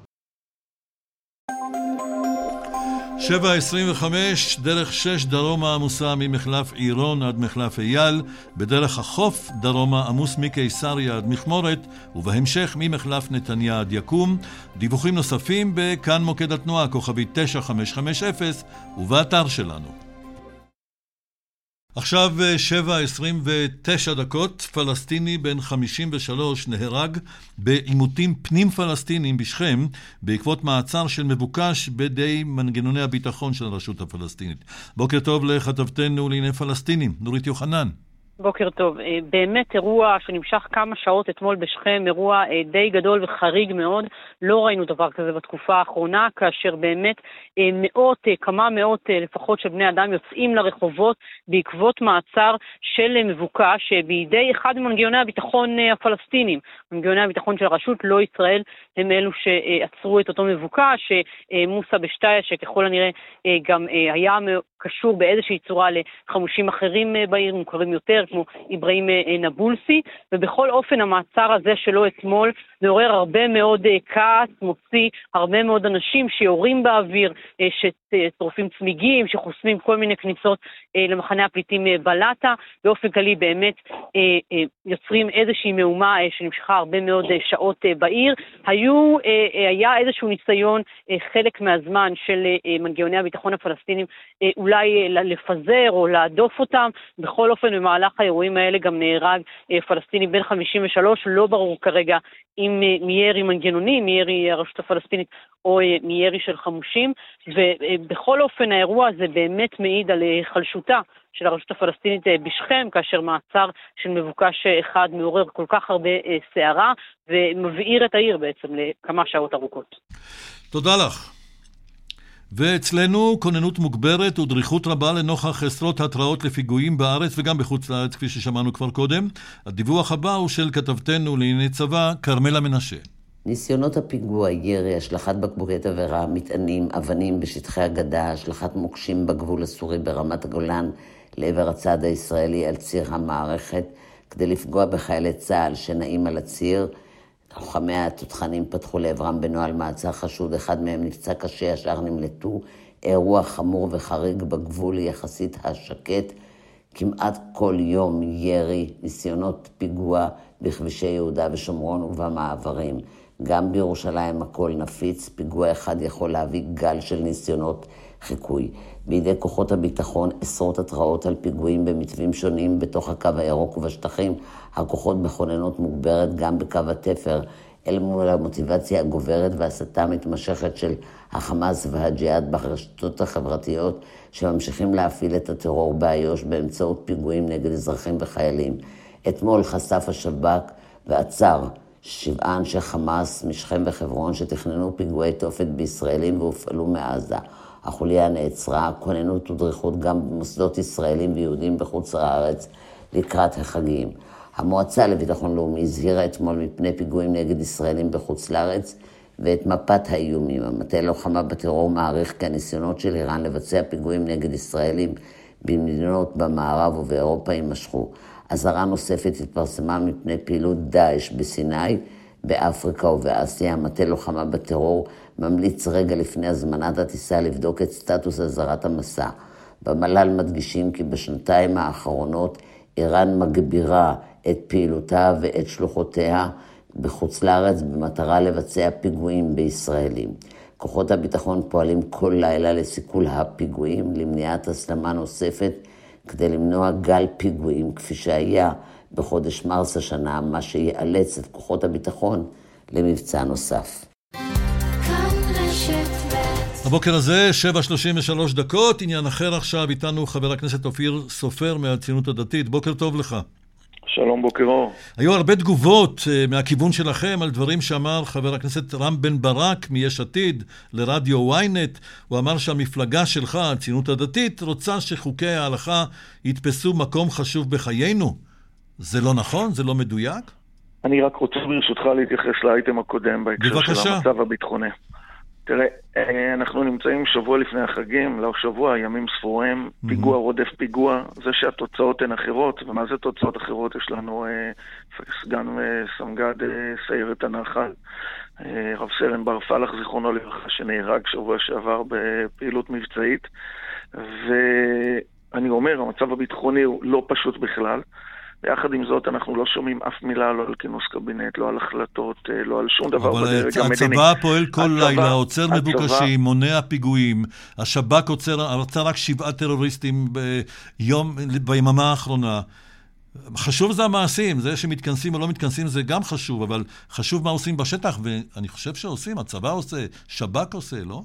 שבע עשרים וחמש, דרך שש דרומה עמוסה ממחלף עירון עד מחלף אייל, בדרך החוף דרומה עמוס מקיסריה עד מכמורת, ובהמשך ממחלף נתניה עד יקום. דיווחים נוספים בכאן מוקד התנועה, כוכבי תשע חמש חמש אפס, ובאתר שלנו. עכשיו שבע עשרים ותשע דקות, פלסטיני בן חמישים ושלוש נהרג בעימותים פנים פלסטיניים בשכם בעקבות מעצר של מבוקש בידי מנגנוני הביטחון של הרשות הפלסטינית. בוקר טוב לכתבתנו לענייני פלסטינים, נורית יוחנן. בוקר טוב. באמת אירוע שנמשך כמה שעות אתמול בשכם, אירוע די גדול וחריג מאוד. לא ראינו דבר כזה בתקופה האחרונה, כאשר באמת מאות, כמה מאות לפחות של בני אדם יוצאים לרחובות בעקבות מעצר של מבוקש בידי אחד ממנגנוני הביטחון הפלסטינים. מנגנוני הביטחון של הרשות, לא ישראל, הם אלו שעצרו את אותו מבוקש, מוסא בשטאיה, שככל הנראה גם היה קשור באיזושהי צורה לחמושים אחרים בעיר, מוכרים יותר, כמו אברהים נבולסי, ובכל אופן המעצר הזה שלו אתמול מעורר הרבה מאוד כעס, מוציא הרבה מאוד אנשים שיורים באוויר, שצורפים צמיגים, שחוסמים כל מיני כניסות למחנה הפליטים בלטה, באופן כללי באמת יוצרים איזושהי מהומה שנמשכה הרבה מאוד שעות בעיר. היו, היה איזשהו ניסיון חלק מהזמן של מנגנוני הביטחון הפלסטינים אולי לפזר או להדוף אותם. בכל אופן במהלך האירועים האלה גם נהרג פלסטיני בן חמישים ושלוש, לא ברור כרגע אם מירי מנגנוני, מירי הרשות הפלסטינית או מירי של חמושים, ובכל אופן האירוע הזה באמת מעיד על חלשותה של הרשות הפלסטינית בשכם, כאשר מעצר של מבוקש אחד מעורר כל כך הרבה שערה ומבעיר את העיר בעצם לכמה שעות ארוכות. תודה לך. ואצלנו כוננות מוגברת ודריכות רבה לנוכח עשרות התראות לפיגועים בארץ וגם בחוץ לארץ, כפי ששמענו כבר קודם. הדיווח הבא הוא של כתבתנו לענייני צבא, קרמלה מנשה. ניסיונות הפיגוע, ירי, השלכת בקבוקי תבערה, מטענים, אבנים בשטחי הגדה, השלכת מוקשים בגבול הסורי ברמת הגולן לעבר הצד הישראלי על ציר המערכת, כדי לפגוע בחיילי צה"ל שנעים על הציר. לוחמי התותחנים פתחו לעברם בנוהל מעצר חשוד, אחד מהם נפצע קשה, השאר נמלטו. אירוע חמור וחריג בגבול יחסית השקט, כמעט כל יום ירי, ניסיונות פיגוע בכבישי יהודה ושומרון ובמעברים. גם בירושלים הכל נפיץ, פיגוע אחד יכול להביא גל של ניסיונות חיקוי. בידי כוחות הביטחון עשרות התראות על פיגועים במתווים שונים בתוך הקו הירוק ובשטחים, הכוחות בכוננות מוגברת גם בקו התפר, אל מול המוטיבציה הגוברת והסתה מתמשכת של החמאס והג'יהאד ברשתות החברתיות, שממשיכים להפעיל את הטרור באיו"ש באמצעות פיגועים נגד אזרחים וחיילים. אתמול חשף השב"כ ועצר שבעה אנשי חמאס משכם וחברון שתכננו פיגועי תופת בישראלים והופעלו מעזה. החוליה נעצרה, כוננות ודריכות גם במוסדות ישראלים ויהודים בחוץ לארץ לקראת החגים. המועצה לביטחון לאומי הזהירה אתמול מפני פיגועים נגד ישראלים בחוץ לארץ ואת מפת האיומים. המטה לוחמה בטרור מעריך כי הניסיונות של איראן לבצע פיגועים נגד ישראלים במדינות במערב ובאירופה יימשכו. אזהרה נוספת התפרסמה מפני פעילות דאעש בסיני, באפריקה ובאסיה. המטה לוחמה בטרור ממליץ רגע לפני הזמנת הטיסה לבדוק את סטטוס אזהרת המסע. במל"ל מדגישים כי בשנתיים האחרונות איראן מגבירה את פעילותה ואת שלוחותיה בחוץ לארץ במטרה לבצע פיגועים בישראלים. כוחות הביטחון פועלים כל לילה לסיכול הפיגועים, למניעת הסלמה נוספת, כדי למנוע גל פיגועים כפי שהיה בחודש מרס השנה, מה שיאלץ את כוחות הביטחון למבצע נוסף. הבוקר הזה, שבע שלושים ושלוש דקות, עניין אחר עכשיו, איתנו חבר הכנסת אופיר סופר מהציונות הדתית. בוקר טוב לך. שלום, בוקר אור. היו הרבה תגובות uh, מהכיוון שלכם על דברים שאמר חבר הכנסת רם בן ברק מיש עתיד לרדיו וויינט. הוא אמר שהמפלגה שלך, הציונות הדתית, רוצה שחוקי ההלכה יתפסו מקום חשוב בחיינו. זה לא נכון? זה לא מדויק? אני רק רוצה ברשותך להתייחס לאייטם הקודם בהקשר בבקשה. של המצב הביטחוני. תראה, אנחנו נמצאים שבוע לפני החגים, לא שבוע, ימים ספורים, mm-hmm. פיגוע רודף פיגוע, זה שהתוצאות הן אחרות, ומה זה תוצאות אחרות? יש לנו אה, סגן סמג"ד אה, סיירת הנחל, אה, רב סרן בר פלח זיכרונו לברכה, שנהרג שבוע שעבר בפעילות מבצעית, ואני אומר, המצב הביטחוני הוא לא פשוט בכלל, ויחד עם זאת אנחנו לא שומעים אף מילה, לא על כינוס קבינט, לא על החלטות, לא על שום דבר בדרג המדיני. אבל הצבא פועל כל לילה, עוצר מבוקשים, מונע פיגועים, השב"כ עוצר רק שבעה טרוריסטים ביום, ביממה האחרונה. חשוב זה המעשים, זה שמתכנסים או לא מתכנסים זה גם חשוב, אבל חשוב מה עושים בשטח, ואני חושב שעושים, הצבא עושה, שב"כ עושה, לא?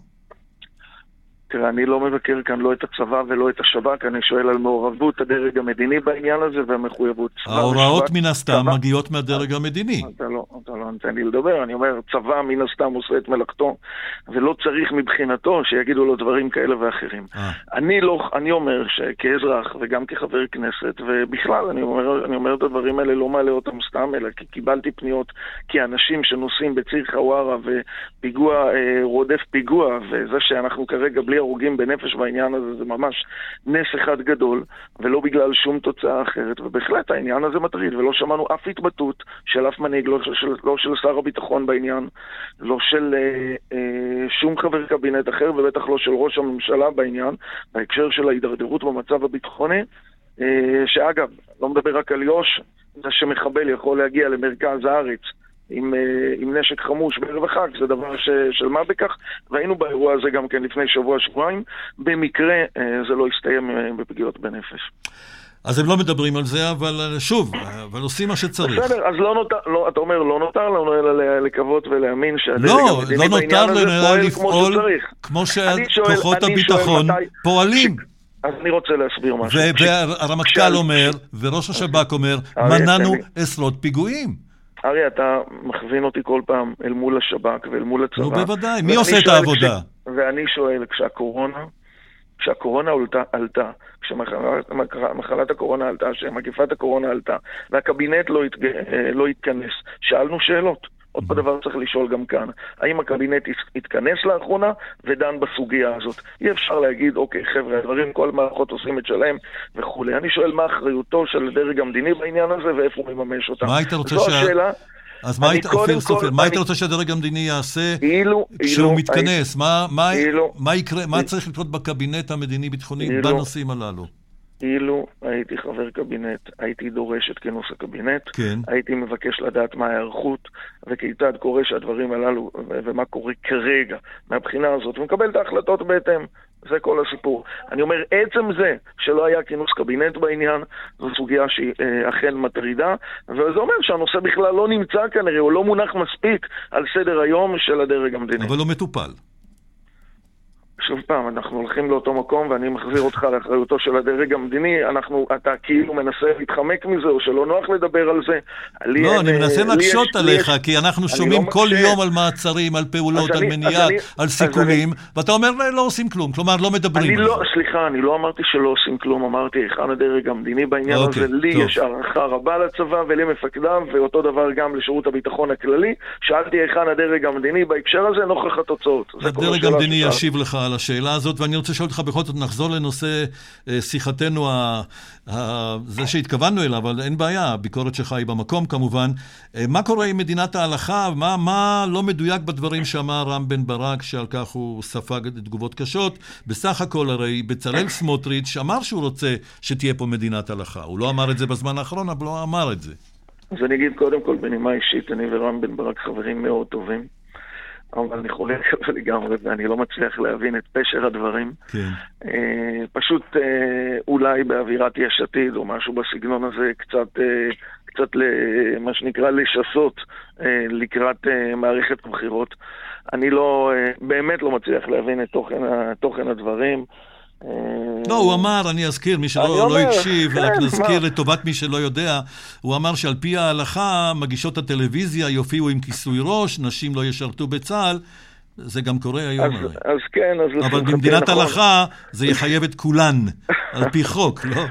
תראה, אני לא מבקר כאן לא את הצבא ולא את השב"כ, אני שואל על מעורבות הדרג המדיני בעניין הזה והמחויבות. ההוראות מן הסתם מגיעות מהדרג המדיני. אתה לא, אתה לא נתן לי לדבר, אני אומר, צבא מן הסתם עושה את מלאכתו, ולא צריך מבחינתו שיגידו לו דברים כאלה ואחרים. אני לא, אני אומר שכאזרח וגם כחבר כנסת, ובכלל אני אומר, אני אומר את הדברים האלה לא מעלה אותם סתם, אלא כי קיבלתי פניות כאנשים שנוסעים בציר חווארה ופיגוע, רודף פיגוע, וזה שאנחנו כרגע בלי הרוגים בנפש בעניין הזה, זה ממש נס אחד גדול, ולא בגלל שום תוצאה אחרת, ובהחלט העניין הזה מטריד, ולא שמענו אף התבטאות של אף מנהיג, לא של, לא של שר הביטחון בעניין, לא של אה, אה, שום חבר קבינט אחר, ובטח לא של ראש הממשלה בעניין, בהקשר של ההידרדרות במצב הביטחוני, אה, שאגב, לא מדבר רק על יוש, זה שמחבל יכול להגיע למרכז הארץ, עם, עם נשק חמוש בערב החג, זה דבר ש, של מה בכך, והיינו באירוע הזה גם כן לפני שבוע שבועיים, במקרה זה לא הסתיים בפגיעות בנפש. אז הם לא מדברים על זה, אבל שוב, אבל עושים מה שצריך. בסדר, אז לא נותר, לא, אתה אומר, לא נותר לנו אלא לקוות ולהאמין שהדרג לא, המדיני לא בעניין הזה פועל לפעול כמו שצריך. כמו שכוחות הביטחון פועלים. אז אני רוצה להסביר משהו. והרמטכ"ל אומר, וראש השב"כ אומר, מנענו עשרות פיגועים. ארי, אתה מכווין אותי כל פעם אל מול השב"כ ואל מול הצבא. נו, בוודאי. מי עושה את העבודה? כש... ואני שואל, כשהקורונה, כשהקורונה עלתה, עלתה, כשמחלת הקורונה עלתה, כשמגפת הקורונה עלתה, והקבינט לא, התג... לא התכנס, שאלנו שאלות. עוד בדבר צריך לשאול גם כאן, האם הקבינט התכנס לאחרונה ודן בסוגיה הזאת? אי אפשר להגיד, אוקיי, חבר'ה, הדברים, כל מערכות עושים את שלהם וכו'. אני שואל מה אחריותו של הדרג המדיני בעניין הזה ואיפה הוא מממש אותה. מה היית רוצה ש... אז מה היית, אופיר סופר, מה היית רוצה שהדרג המדיני יעשה כשהוא מתכנס? מה יקרה, מה צריך לקרות בקבינט המדיני-ביטחוני בנושאים הללו? אילו הייתי חבר קבינט, הייתי דורש את כינוס הקבינט, כן. הייתי מבקש לדעת מה ההיערכות וכיצד קורה שהדברים הללו ומה קורה כרגע מהבחינה הזאת, ומקבל את ההחלטות בהתאם. זה כל הסיפור. אני אומר, עצם זה שלא היה כינוס קבינט בעניין, זו סוגיה שהיא אה, אכן מטרידה, וזה אומר שהנושא בכלל לא נמצא כנראה, הוא לא מונח מספיק על סדר היום של הדרג המדיני. אבל לא מטופל. שוב פעם, אנחנו הולכים לאותו מקום ואני מחזיר אותך לאחריותו של הדרג המדיני, אנחנו, אתה כאילו מנסה להתחמק מזה או שלא נוח לדבר על זה. לא, אני מנסה להקשות עליך, כי אנחנו שומעים כל יום על מעצרים, על פעולות, על מניעה, על סיכולים, ואתה אומר לא עושים כלום, כלומר לא מדברים על זה. סליחה, אני לא אמרתי שלא עושים כלום, אמרתי היכן הדרג המדיני בעניין הזה, לי יש הערכה רבה לצבא ולמפקדיו, ואותו דבר גם לשירות הביטחון הכללי. שאלתי היכן הדרג המדיני בהקשר הזה נוכח התוצאות. הדרג המדיני ישיב לך על השאלה הזאת, ואני רוצה לשאול אותך בכל זאת, נחזור לנושא שיחתנו, זה שהתכוונו אליו, אבל אין בעיה, הביקורת שלך היא במקום כמובן. מה קורה עם מדינת ההלכה? מה, מה לא מדויק בדברים שאמר רם בן ברק, שעל כך הוא ספג תגובות קשות? בסך הכל הרי בצלאל סמוטריץ' אמר שהוא רוצה שתהיה פה מדינת הלכה. הוא לא אמר את זה בזמן האחרון, אבל לא אמר את זה. אז אני אגיד קודם כל בנימה אישית, אני ורם בן ברק חברים מאוד טובים. אבל אני חולק לגמרי, ואני לא מצליח להבין את פשר הדברים. כן. אה, פשוט אה, אולי באווירת יש עתיד, או משהו בסגנון הזה, קצת, אה, קצת מה שנקרא לשסות אה, לקראת אה, מערכת הבחירות. אני לא, אה, באמת לא מצליח להבין את תוכן, תוכן הדברים. לא, הוא אמר, אני אזכיר, מי שלא לא הקשיב, רק נזכיר לטובת מי שלא יודע, הוא אמר שעל פי ההלכה, מגישות הטלוויזיה יופיעו עם כיסוי ראש, נשים לא ישרתו בצה"ל, זה גם קורה היום. אז, אז כן, אז... אבל במדינת נכון. הלכה זה יחייב את כולן, על פי חוק, לא?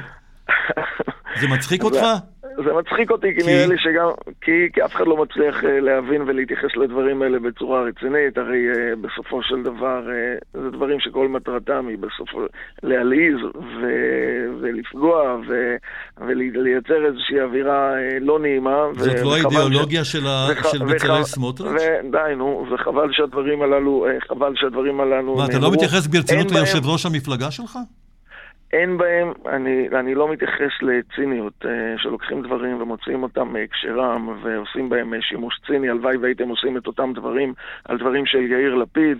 זה מצחיק אותך? זה מצחיק אותי, כי נראה לי שגם, כי, כי אף אחד לא מצליח להבין ולהתייחס לדברים האלה בצורה רצינית, הרי בסופו של דבר, זה דברים שכל מטרתם היא בסופו, להלעיז ו, ולפגוע ו, ולייצר איזושהי אווירה לא נעימה. זאת לא האידיאולוגיה ש... של, וח... של בצלאל סמוטריץ'? די, נו, וחבל שהדברים הללו, חבל שהדברים הללו... מה, אתה לא מתייחס ברצינות ליושב ראש המפלגה שלך? אין בהם, אני, אני לא מתייחס לציניות, שלוקחים דברים ומוציאים אותם מהקשרם ועושים בהם שימוש ציני, הלוואי והייתם עושים את אותם דברים על דברים של יאיר לפיד,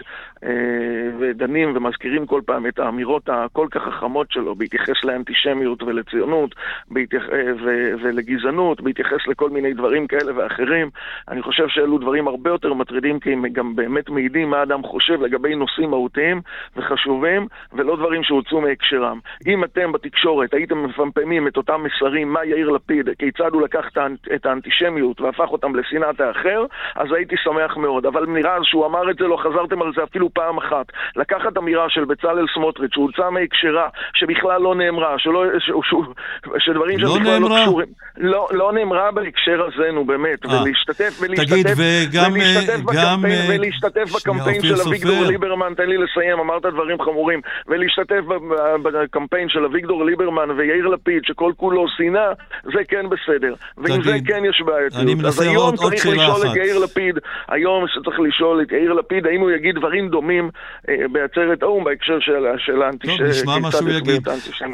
ודנים ומזכירים כל פעם את האמירות הכל כך חכמות שלו, בהתייחס לאנטישמיות ולציונות, בהתייח... ו... ולגזענות, בהתייחס לכל מיני דברים כאלה ואחרים. אני חושב שאלו דברים הרבה יותר מטרידים, כי הם גם באמת מעידים מה אדם חושב לגבי נושאים מהותיים וחשובים, ולא דברים שהוצאו מהקשרם. אם אתם בתקשורת הייתם מפמפמים את אותם מסרים, מה יאיר לפיד, כיצד הוא לקח את האנטישמיות והפך אותם לשנאת האחר, אז הייתי שמח מאוד. אבל נראה שהוא אמר את זה, לא חזרתם על זה אפילו פעם אחת. לקחת אמירה של בצלאל סמוטריץ' שהוצא מהקשרה, שבכלל לא נאמרה, שלא, ש, ש, שדברים לא שבכלל נאמרה? לא קשורים. לא, לא נאמרה בהקשר הזה, נו באמת. 아, ולהשתתף, ולהשתתף, תגיד, וגם, ולהשתתף גם, בקמפיין, ולהשתתף בקמפיין של אביגדור ליברמן, תן לי לסיים, אמרת דברים חמורים, ולהשתתף בקמפיין של אביגדור ליברמן ויאיר לפיד, שכל כולו שנאה, זה כן בסדר. ועם זה כן יש בעייתיות. אז היום צריך לשאול את יאיר לפיד, היום שצריך לשאול את יאיר לפיד, האם הוא יגיד דברים דומים בעצרת האו"ם, בהקשר של האנטישמיות. טוב, נשמע מה שהוא יגיד.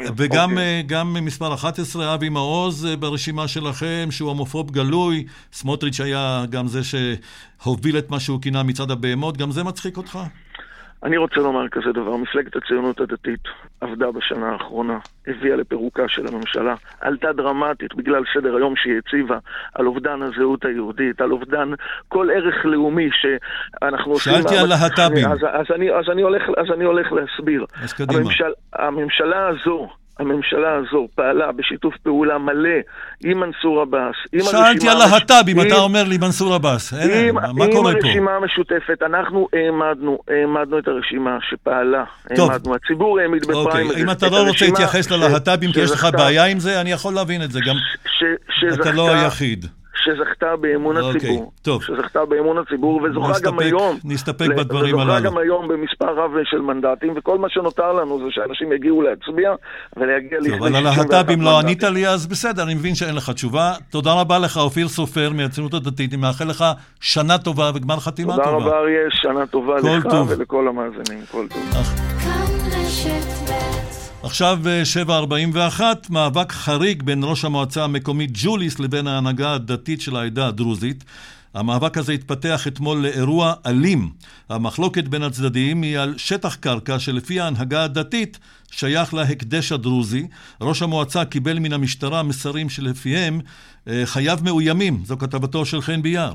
וגם מספר אחת עשרה, אבי מעוז ברשימה שלכם, שהוא הומופוב גלוי, סמוטריץ' היה גם זה שהוביל את מה שהוא כינה מצד הבהמות, גם זה מצחיק אותך? אני רוצה לומר כזה דבר, מפלגת הציונות הדתית עבדה בשנה האחרונה, הביאה לפירוקה של הממשלה, עלתה דרמטית בגלל סדר היום שהיא הציבה, על אובדן הזהות היהודית, על אובדן כל ערך לאומי שאנחנו עושים... שאלתי על להט"בים. אז, אז, אני, אז, אני הולך, אז אני הולך להסביר. אז קדימה. הממשל, הממשלה הזו, הממשלה הזו פעלה בשיתוף פעולה מלא עם מנסור עבאס. שאלתי על להט"בים, אתה אומר לי מנסור עבאס. מה קורה פה? עם הרשימה המשותפת, אנחנו העמדנו, העמדנו את הרשימה שפעלה. העמדנו, הציבור העמיד בפריימריז. אם אתה לא רוצה להתייחס ללהט"בים כי יש לך בעיה עם זה, אני יכול להבין את זה. גם אתה לא היחיד. שזכתה באמון הציבור. טוב. שזכתה באמון הציבור, וזוכה גם היום. נסתפק בדברים הללו. וזוכה גם היום במספר רב של מנדטים, וכל מה שנותר לנו זה שאנשים יגיעו להצביע, ולהגיע לפני... אבל על הלהט"בים לא ענית לי, אז בסדר, אני מבין שאין לך תשובה. תודה רבה לך, אופיר סופר, מהציונות הדתית. אני מאחל לך שנה טובה וגמר חתימה טובה. תודה רבה, אריה, שנה טובה לך ולכל המאזינים. כל טוב. עכשיו שבע ארבעים ואחת, מאבק חריג בין ראש המועצה המקומית ג'וליס לבין ההנהגה הדתית של העדה הדרוזית. המאבק הזה התפתח אתמול לאירוע אלים. המחלוקת בין הצדדים היא על שטח קרקע שלפי ההנהגה הדתית שייך להקדש הדרוזי. ראש המועצה קיבל מן המשטרה מסרים שלפיהם חייו מאוימים. זו כתבתו של חן ביאר.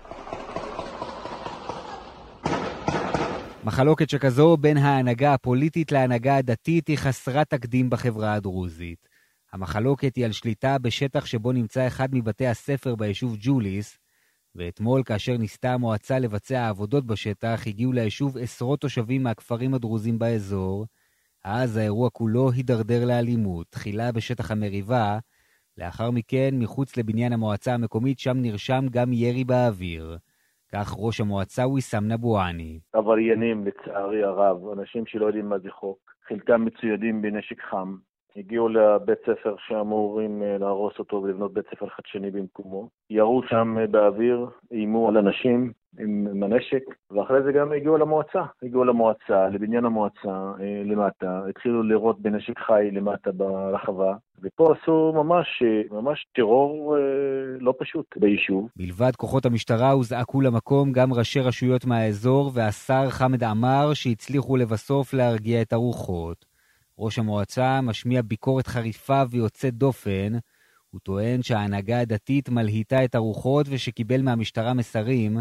מחלוקת שכזו בין ההנהגה הפוליטית להנהגה הדתית היא חסרת תקדים בחברה הדרוזית. המחלוקת היא על שליטה בשטח שבו נמצא אחד מבתי הספר ביישוב ג'וליס, ואתמול כאשר ניסתה המועצה לבצע עבודות בשטח, הגיעו ליישוב עשרות תושבים מהכפרים הדרוזים באזור. אז האירוע כולו הידרדר לאלימות, תחילה בשטח המריבה, לאחר מכן מחוץ לבניין המועצה המקומית, שם נרשם גם ירי באוויר. כך ראש המועצה ויסאם נבואני. עבריינים לצערי הרב, אנשים שלא יודעים מה זה חוק, חלקם מצוידים בנשק חם, הגיעו לבית ספר שאמורים להרוס אותו ולבנות בית ספר חדשני במקומו, ירו שם באוויר, איימו על אנשים עם הנשק, ואחרי זה גם הגיעו למועצה, הגיעו למועצה, לבניין המועצה למטה, התחילו לירות בנשק חי למטה ברחבה, ופה עשו ממש, ממש טרור לא פשוט ביישוב. מלבד כוחות המשטרה הוזעקו למקום גם ראשי רשויות מהאזור והשר חמד עמר שהצליחו לבסוף להרגיע את הרוחות. ראש המועצה משמיע ביקורת חריפה ויוצאת דופן. הוא טוען שההנהגה הדתית מלהיטה את הרוחות ושקיבל מהמשטרה מסרים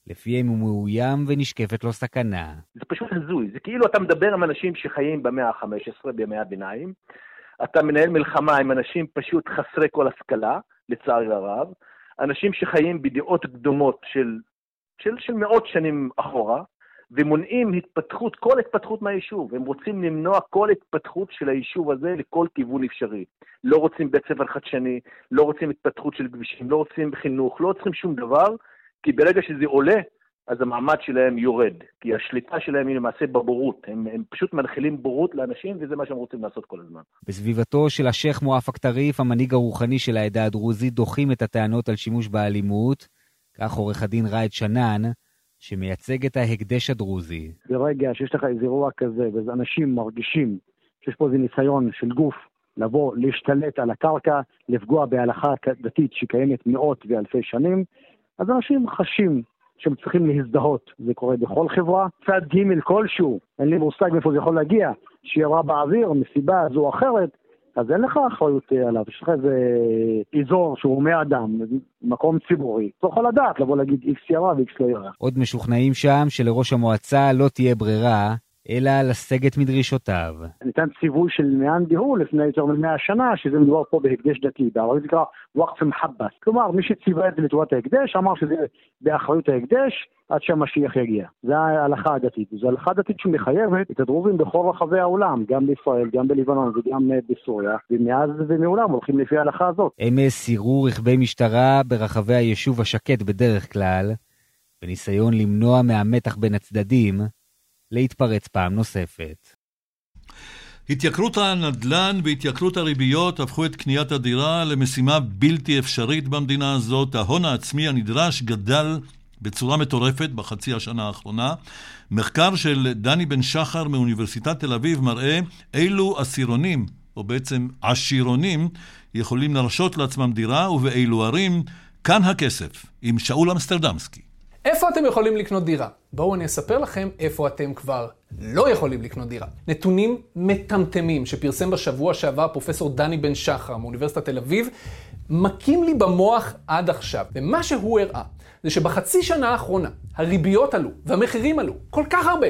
לפיהם הוא מאוים ונשקפת לו סכנה. זה פשוט הזוי, זה כאילו אתה מדבר עם אנשים שחיים במאה ה-חמש עשרה, בימי הביניים, אתה מנהל מלחמה עם אנשים פשוט חסרי כל השכלה, לצערי הרב, אנשים שחיים בדעות קדומות של, של, של מאות שנים אחורה, ומונעים התפתחות, כל התפתחות מהיישוב. הם רוצים למנוע כל התפתחות של היישוב הזה לכל כיוון אפשרי. לא רוצים בית ספר חדשני, לא רוצים התפתחות של כבישים, לא רוצים חינוך, לא צריכים שום דבר, כי ברגע שזה עולה, אז המעמד שלהם יורד. כי השליטה שלהם היא למעשה בבורות. הם, הם פשוט מנחילים בורות לאנשים, וזה מה שהם רוצים לעשות כל הזמן. בסביבתו של השייך מואפק טריף, המנהיג הרוחני של העדה הדרוזית, דוחים את הטענות על שימוש באלימות. כך עורך הדין ראד שנן, שמייצג את ההקדש הדרוזי. ברגע שיש לך איזה אירוע כזה, ואז אנשים מרגישים שיש פה איזה ניסיון של גוף לבוא, להשתלט על הקרקע, לפגוע בהלכה דתית שקיימת מאות ואלפי שנים, אז אנשים חשים שהם צריכים להזדהות. זה קורה בכל חברה. צד ג' כלשהו, אין לי מושג מאיפה זה יכול להגיע, שירה באוויר, מסיבה זו או אחרת, אז אין לך אחריות עליו. יש לך איזה אזור שהוא הומה אדם, מקום ציבורי. אתה יכול לדעת, לבוא להגיד איקס ירה ואיקס לא ירה. עוד משוכנעים שם שלראש המועצה לא תהיה ברירה, אלא לסגת מדרישותיו. ניתן ציווי של מען דיהו לפני יותר מ-מאה שנה, שזה מדובר פה בהקדש דתי, בערבית זה נקרא וואקף מחבס. כלומר, מי שציווה את זה לטובת ההקדש, אמר שזה באחריות ההקדש, עד שהמשיח יגיע. זה ההלכה הדתית. זו ההלכה הדתית שמחייבת את הדרוזים בכל רחבי העולם, גם בישראל, גם בליבנון וגם בסוריה, ומאז ומעולם הולכים לפי ההלכה הזאת. אמש סירו רכבי משטרה ברחבי היישוב השקט בדרך כלל, בניסיון למנוע מהמתח בין הצדדים, להתפרץ פעם נוספת. התייקרות הנדל"ן והתייקרות הריביות הפכו את קניית הדירה למשימה בלתי אפשרית במדינה הזאת. ההון העצמי הנדרש גדל בצורה מטורפת בחצי השנה האחרונה. מחקר של דני בן שחר מאוניברסיטת תל אביב מראה אילו עשירונים, או בעצם עשירונים, יכולים לרשות לעצמם דירה ובאילו ערים. כאן הכסף, עם שאול אמסטרדמסקי. איפה אתם יכולים לקנות דירה? בואו אני אספר לכם איפה אתם כבר לא יכולים לקנות דירה. נתונים מטמטמים שפרסם בשבוע שעבר פרופסור דני בן שחר מאוניברסיטת תל אביב, מקים לי במוח עד עכשיו. ומה שהוא הראה זה שבחצי שנה האחרונה הריביות עלו והמחירים עלו כל כך הרבה,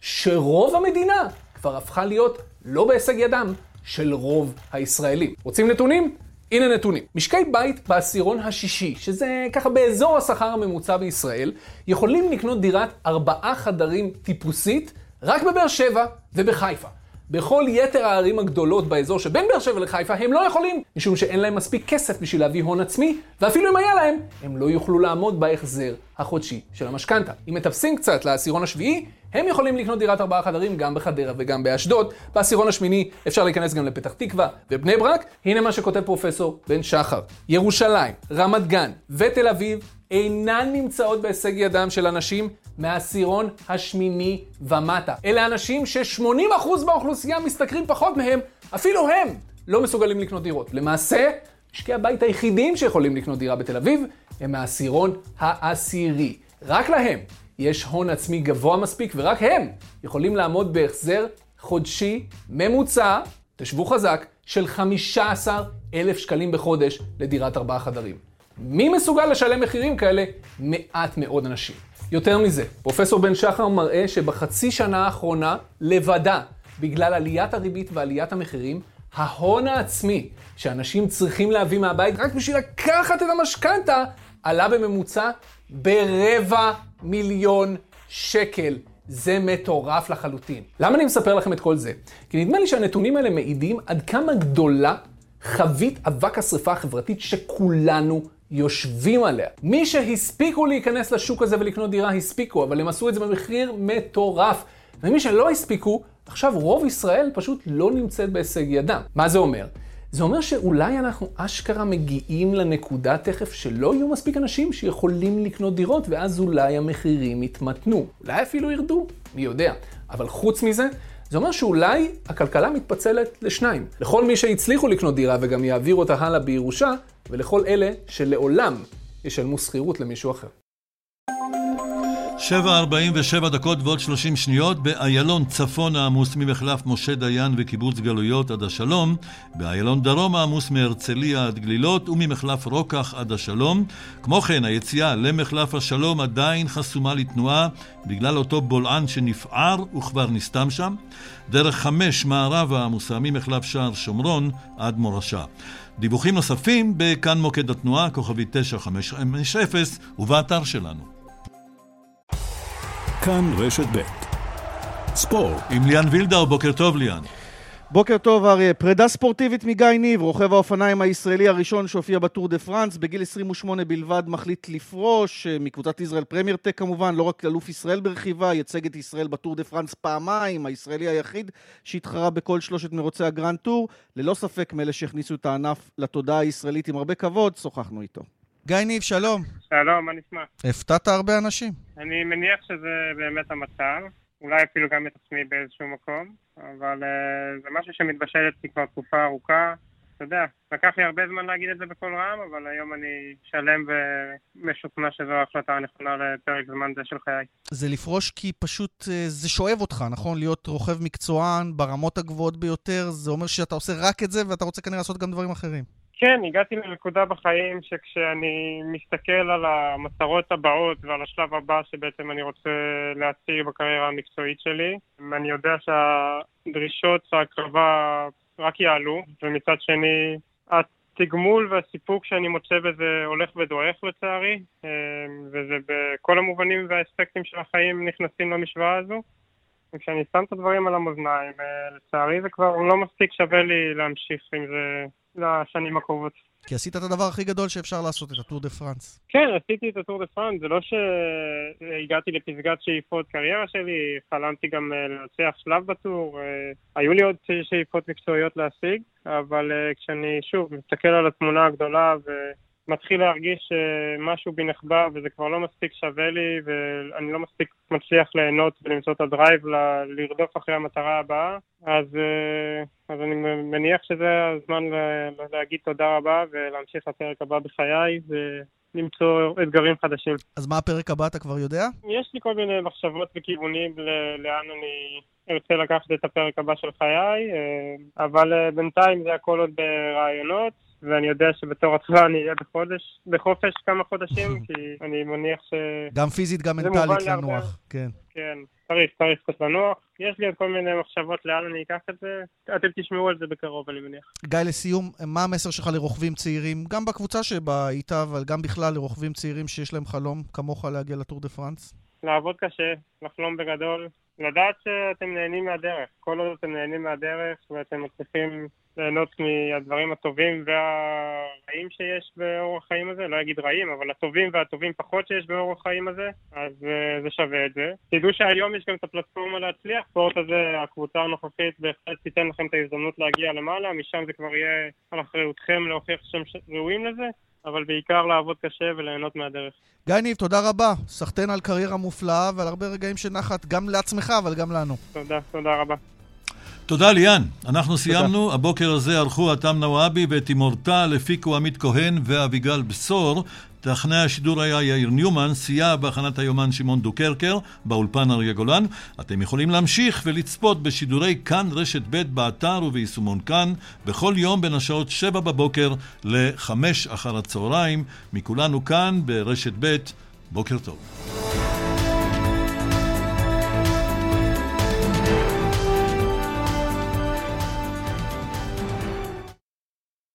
שרוב המדינה כבר הפכה להיות לא בהישג ידם של רוב הישראלים. רוצים נתונים? הנה נתונים. משקי בית בעשירון השישי, שזה ככה באזור השכר הממוצע בישראל, יכולים לקנות דירת ארבעה חדרים טיפוסית רק בבאר שבע ובחיפה. בכל יתר הערים הגדולות באזור שבין באר שבע לחיפה הם לא יכולים, משום שאין להם מספיק כסף בשביל להביא הון עצמי, ואפילו אם היה להם, הם לא יוכלו לעמוד בהחזר החודשי של המשכנתה. אם מטפסים קצת לעשירון השביעי, הם יכולים לקנות דירת ארבעה חדרים גם בחדרה וגם באשדוד. בעשירון השמיני אפשר להיכנס גם לפתח תקווה ובני ברק. הנה מה שכותב פרופסור בן שחר. ירושלים, רמת גן ותל אביב אינן נמצאות בהישג ידם של אנשים מהעשירון השמיני ומטה. אלה אנשים ש-שמונים אחוז באוכלוסייה משתכרים פחות מהם, אפילו הם לא מסוגלים לקנות דירות. למעשה, משקי הבית היחידים שיכולים לקנות דירה בתל אביב הם מהעשירון העשירי. רק להם יש הון עצמי גבוה מספיק, ורק הם יכולים לעמוד בהחזר חודשי ממוצע, תשבו חזק, של חמישה עשר אלף שקלים בחודש לדירת ארבעה חדרים. מי מסוגל לשלם מחירים כאלה? מעט מאוד אנשים. יותר מזה, פרופסור בן שחר מראה שבחצי שנה האחרונה לבדה, בגלל עליית הריבית ועליית המחירים, ההון העצמי שאנשים צריכים להביא מהבית רק בשביל לקחת את המשכנתה, עלה בממוצע ברבע מיליון שקל. זה מטורף לחלוטין. למה אני מספר לכם את כל זה? כי נדמה לי שהנתונים האלה מעידים עד כמה גדולה חבית אבק השריפה החברתית שכולנו יושבים עליה. מי שהספיקו להיכנס לשוק הזה ולקנות דירה הספיקו, אבל הם עשו את זה במחיר מטורף. ומי שלא הספיקו, עכשיו רוב ישראל פשוט לא נמצאת בהישג ידם. מה זה אומר? זה אומר שאולי אנחנו אשכרה מגיעים לנקודה תכף שלא יהיו מספיק אנשים שיכולים לקנות דירות, ואז אולי המחירים יתמתנו. אולי אפילו ירדו, מי יודע. אבל חוץ מזה, זה אומר שאולי הכלכלה מתפצלת לשניים. לכל מי שהצליחו לקנות דירה וגם יעבירו אותה הלאה בירושה, ולכל אלה שלעולם ישלמו שכירות למישהו אחר. שבע ארבעים ושבע דקות ועוד שלושים שניות. באיילון צפון העמוס ממחלף משה דיין וקיבוץ גלויות עד השלום, באיילון דרום העמוס מהרצליה עד גלילות וממחלף רוקח עד השלום. כמו כן, היציאה למחלף השלום עדיין חסומה לתנועה בגלל אותו בולען שנפער וכבר נסתם שם. דרך חמש מערב העמוסה ממחלף שער שומרון עד מורשה. דיווחים נוספים בכאן מוקד התנועה כוכבי תשע חמש חמש אפס ובאתר שלנו. כאן רשת ב' ספורט עם ליאן וילדר. בוקר טוב ליאן. בוקר טוב אריה. פרידה ספורטיבית מגיא ניב, רוכב האופניים הישראלי הראשון שהופיע בטור דה פרנס. בגיל עשרים ושמונה בלבד מחליט לפרוש מקבוצת ישראל פרמייר טק כמובן. לא רק אלוף ישראל ברכיבה, ייצג את ישראל בטור דה פרנס פעמיים, הישראלי היחיד שהתחרה בכל שלושת מרוצי הגרנד טור. ללא ספק מאלה שהכניסו את הענף לתודעה הישראלית עם הרבה כבוד, שוחחנו איתו. גיא ניב, שלום. שלום, מה נשמע? הפתעת הרבה אנשים. אני מניח שזה באמת המצב, אולי אפילו גם את עצמי באיזשהו מקום, אבל uh, זה משהו שמתבשל אצלי כבר תקופה ארוכה. אתה יודע, לקח לי הרבה זמן להגיד את זה בכל רם, אבל היום אני שלם ומשוכנע שזו ההחלטה הנכונה לפרק זמן זה של חיי. זה לפרוש כי פשוט זה שואב אותך, נכון? להיות רוכב מקצוען ברמות הגבוהות ביותר, זה אומר שאתה עושה רק את זה ואתה רוצה כנראה לעשות גם דברים אחרים. כן, הגעתי לנקודה בחיים שכשאני מסתכל על המטרות הבאות ועל השלב הבא שבעצם אני רוצה להציג בקריירה המקצועית שלי, אני יודע שהדרישות והקרבה רק יעלו, ומצד שני התגמול והסיפוק שאני מוצא בזה הולך ודועך לצערי, וזה בכל המובנים והאספקטים של החיים נכנסים למשוואה הזו. וכשאני שם את הדברים על המאזניים, לצערי זה כבר לא מספיק שווה לי להמשיך עם זה לשנים הקרובות. כי עשית את הדבר הכי גדול שאפשר לעשות, את הטור דה פרנס. כן, עשיתי את הטור דה פרנס. זה לא שהגעתי לפסגת שאיפות קריירה שלי, חלמתי גם לנצח שלב בטור. היו לי עוד שאיפות מקצועיות להשיג, אבל כשאני שוב מסתכל על התמונה הגדולה ומתחיל להרגיש שמשהו בי נחבא וזה כבר לא מספיק שווה לי ואני לא מספיק מצליח ליהנות ולמצוא את הדרייב לרדוף אחרי המטרה הבאה, אז, אז אני מניח שזה הזמן להגיד תודה רבה ולהמשיך לפרק הבא בחיי ולמצוא אתגרים חדשים. אז מה הפרק הבא, אתה כבר יודע? יש לי כל מיני מחשבות וכיוונים לאן אני ארצה לקחת את הפרק הבא של חיי, אבל בינתיים זה הכל עוד ברעיונות, ואני יודע שבתור התחלה אני אהיה בחודש, בחופש כמה חודשים, כי אני מניח ש... גם פיזית, גם מנטלית לנוח, כן. כן, צריך, צריך קצת לנוח. יש לי עוד כל מיני מחשבות לאן אני אקח את זה. אתם תשמעו על זה בקרוב, אני מניח. גיא, לסיום, מה המסר שלך לרוכבים צעירים, גם בקבוצה שבה היית, אבל גם בכלל לרוכבים צעירים שיש להם חלום, כמוך להגיע לטור דה פרנס? לעבוד קשה, לחלום בגדול, לדעת שאתם נהנים מהדרך. כל עוד אתם נהנים מהדרך ואתם מצליחים ליהנות מהדברים הטובים והרעים שיש באורח חיים הזה, לא אגיד רעים, אבל הטובים והטובים פחות שיש באורח חיים הזה, אז uh, זה שווה את זה. תדעו שהיום יש גם את הפלטפורמה להצליח, ספורט הזה, הקבוצה הנוכחית בהחלט תיתן לכם את ההזדמנות להגיע למעלה, משם זה כבר יהיה על אחריותכם להוכיח שהם ראויים לזה, אבל בעיקר לעבוד קשה וליהנות מהדרך. גיא ניב, תודה רבה. סחטיין על קריירה מופלאה ועל הרבה רגעים שנחת, גם לעצמך אבל גם לנו. תודה, תודה רבה. תודה ליאן. אנחנו סיימנו. הבוקר הזה ערכו אתם נוואבי ותימור טל, הפיקו עמית כהן ואביגל בשור. טכנאי השידור היה יאיר ניומן, סייע בהכנת היומן שמעון דוקרקר, באולפן אריה גולן. אתם יכולים להמשיך ולצפות בשידורי כאן רשת ב' באתר וביישומון כאן, בכל יום בין השעות שבע בבוקר לחמש אחר הצהריים. מכולנו כאן ברשת ב', בוקר טוב.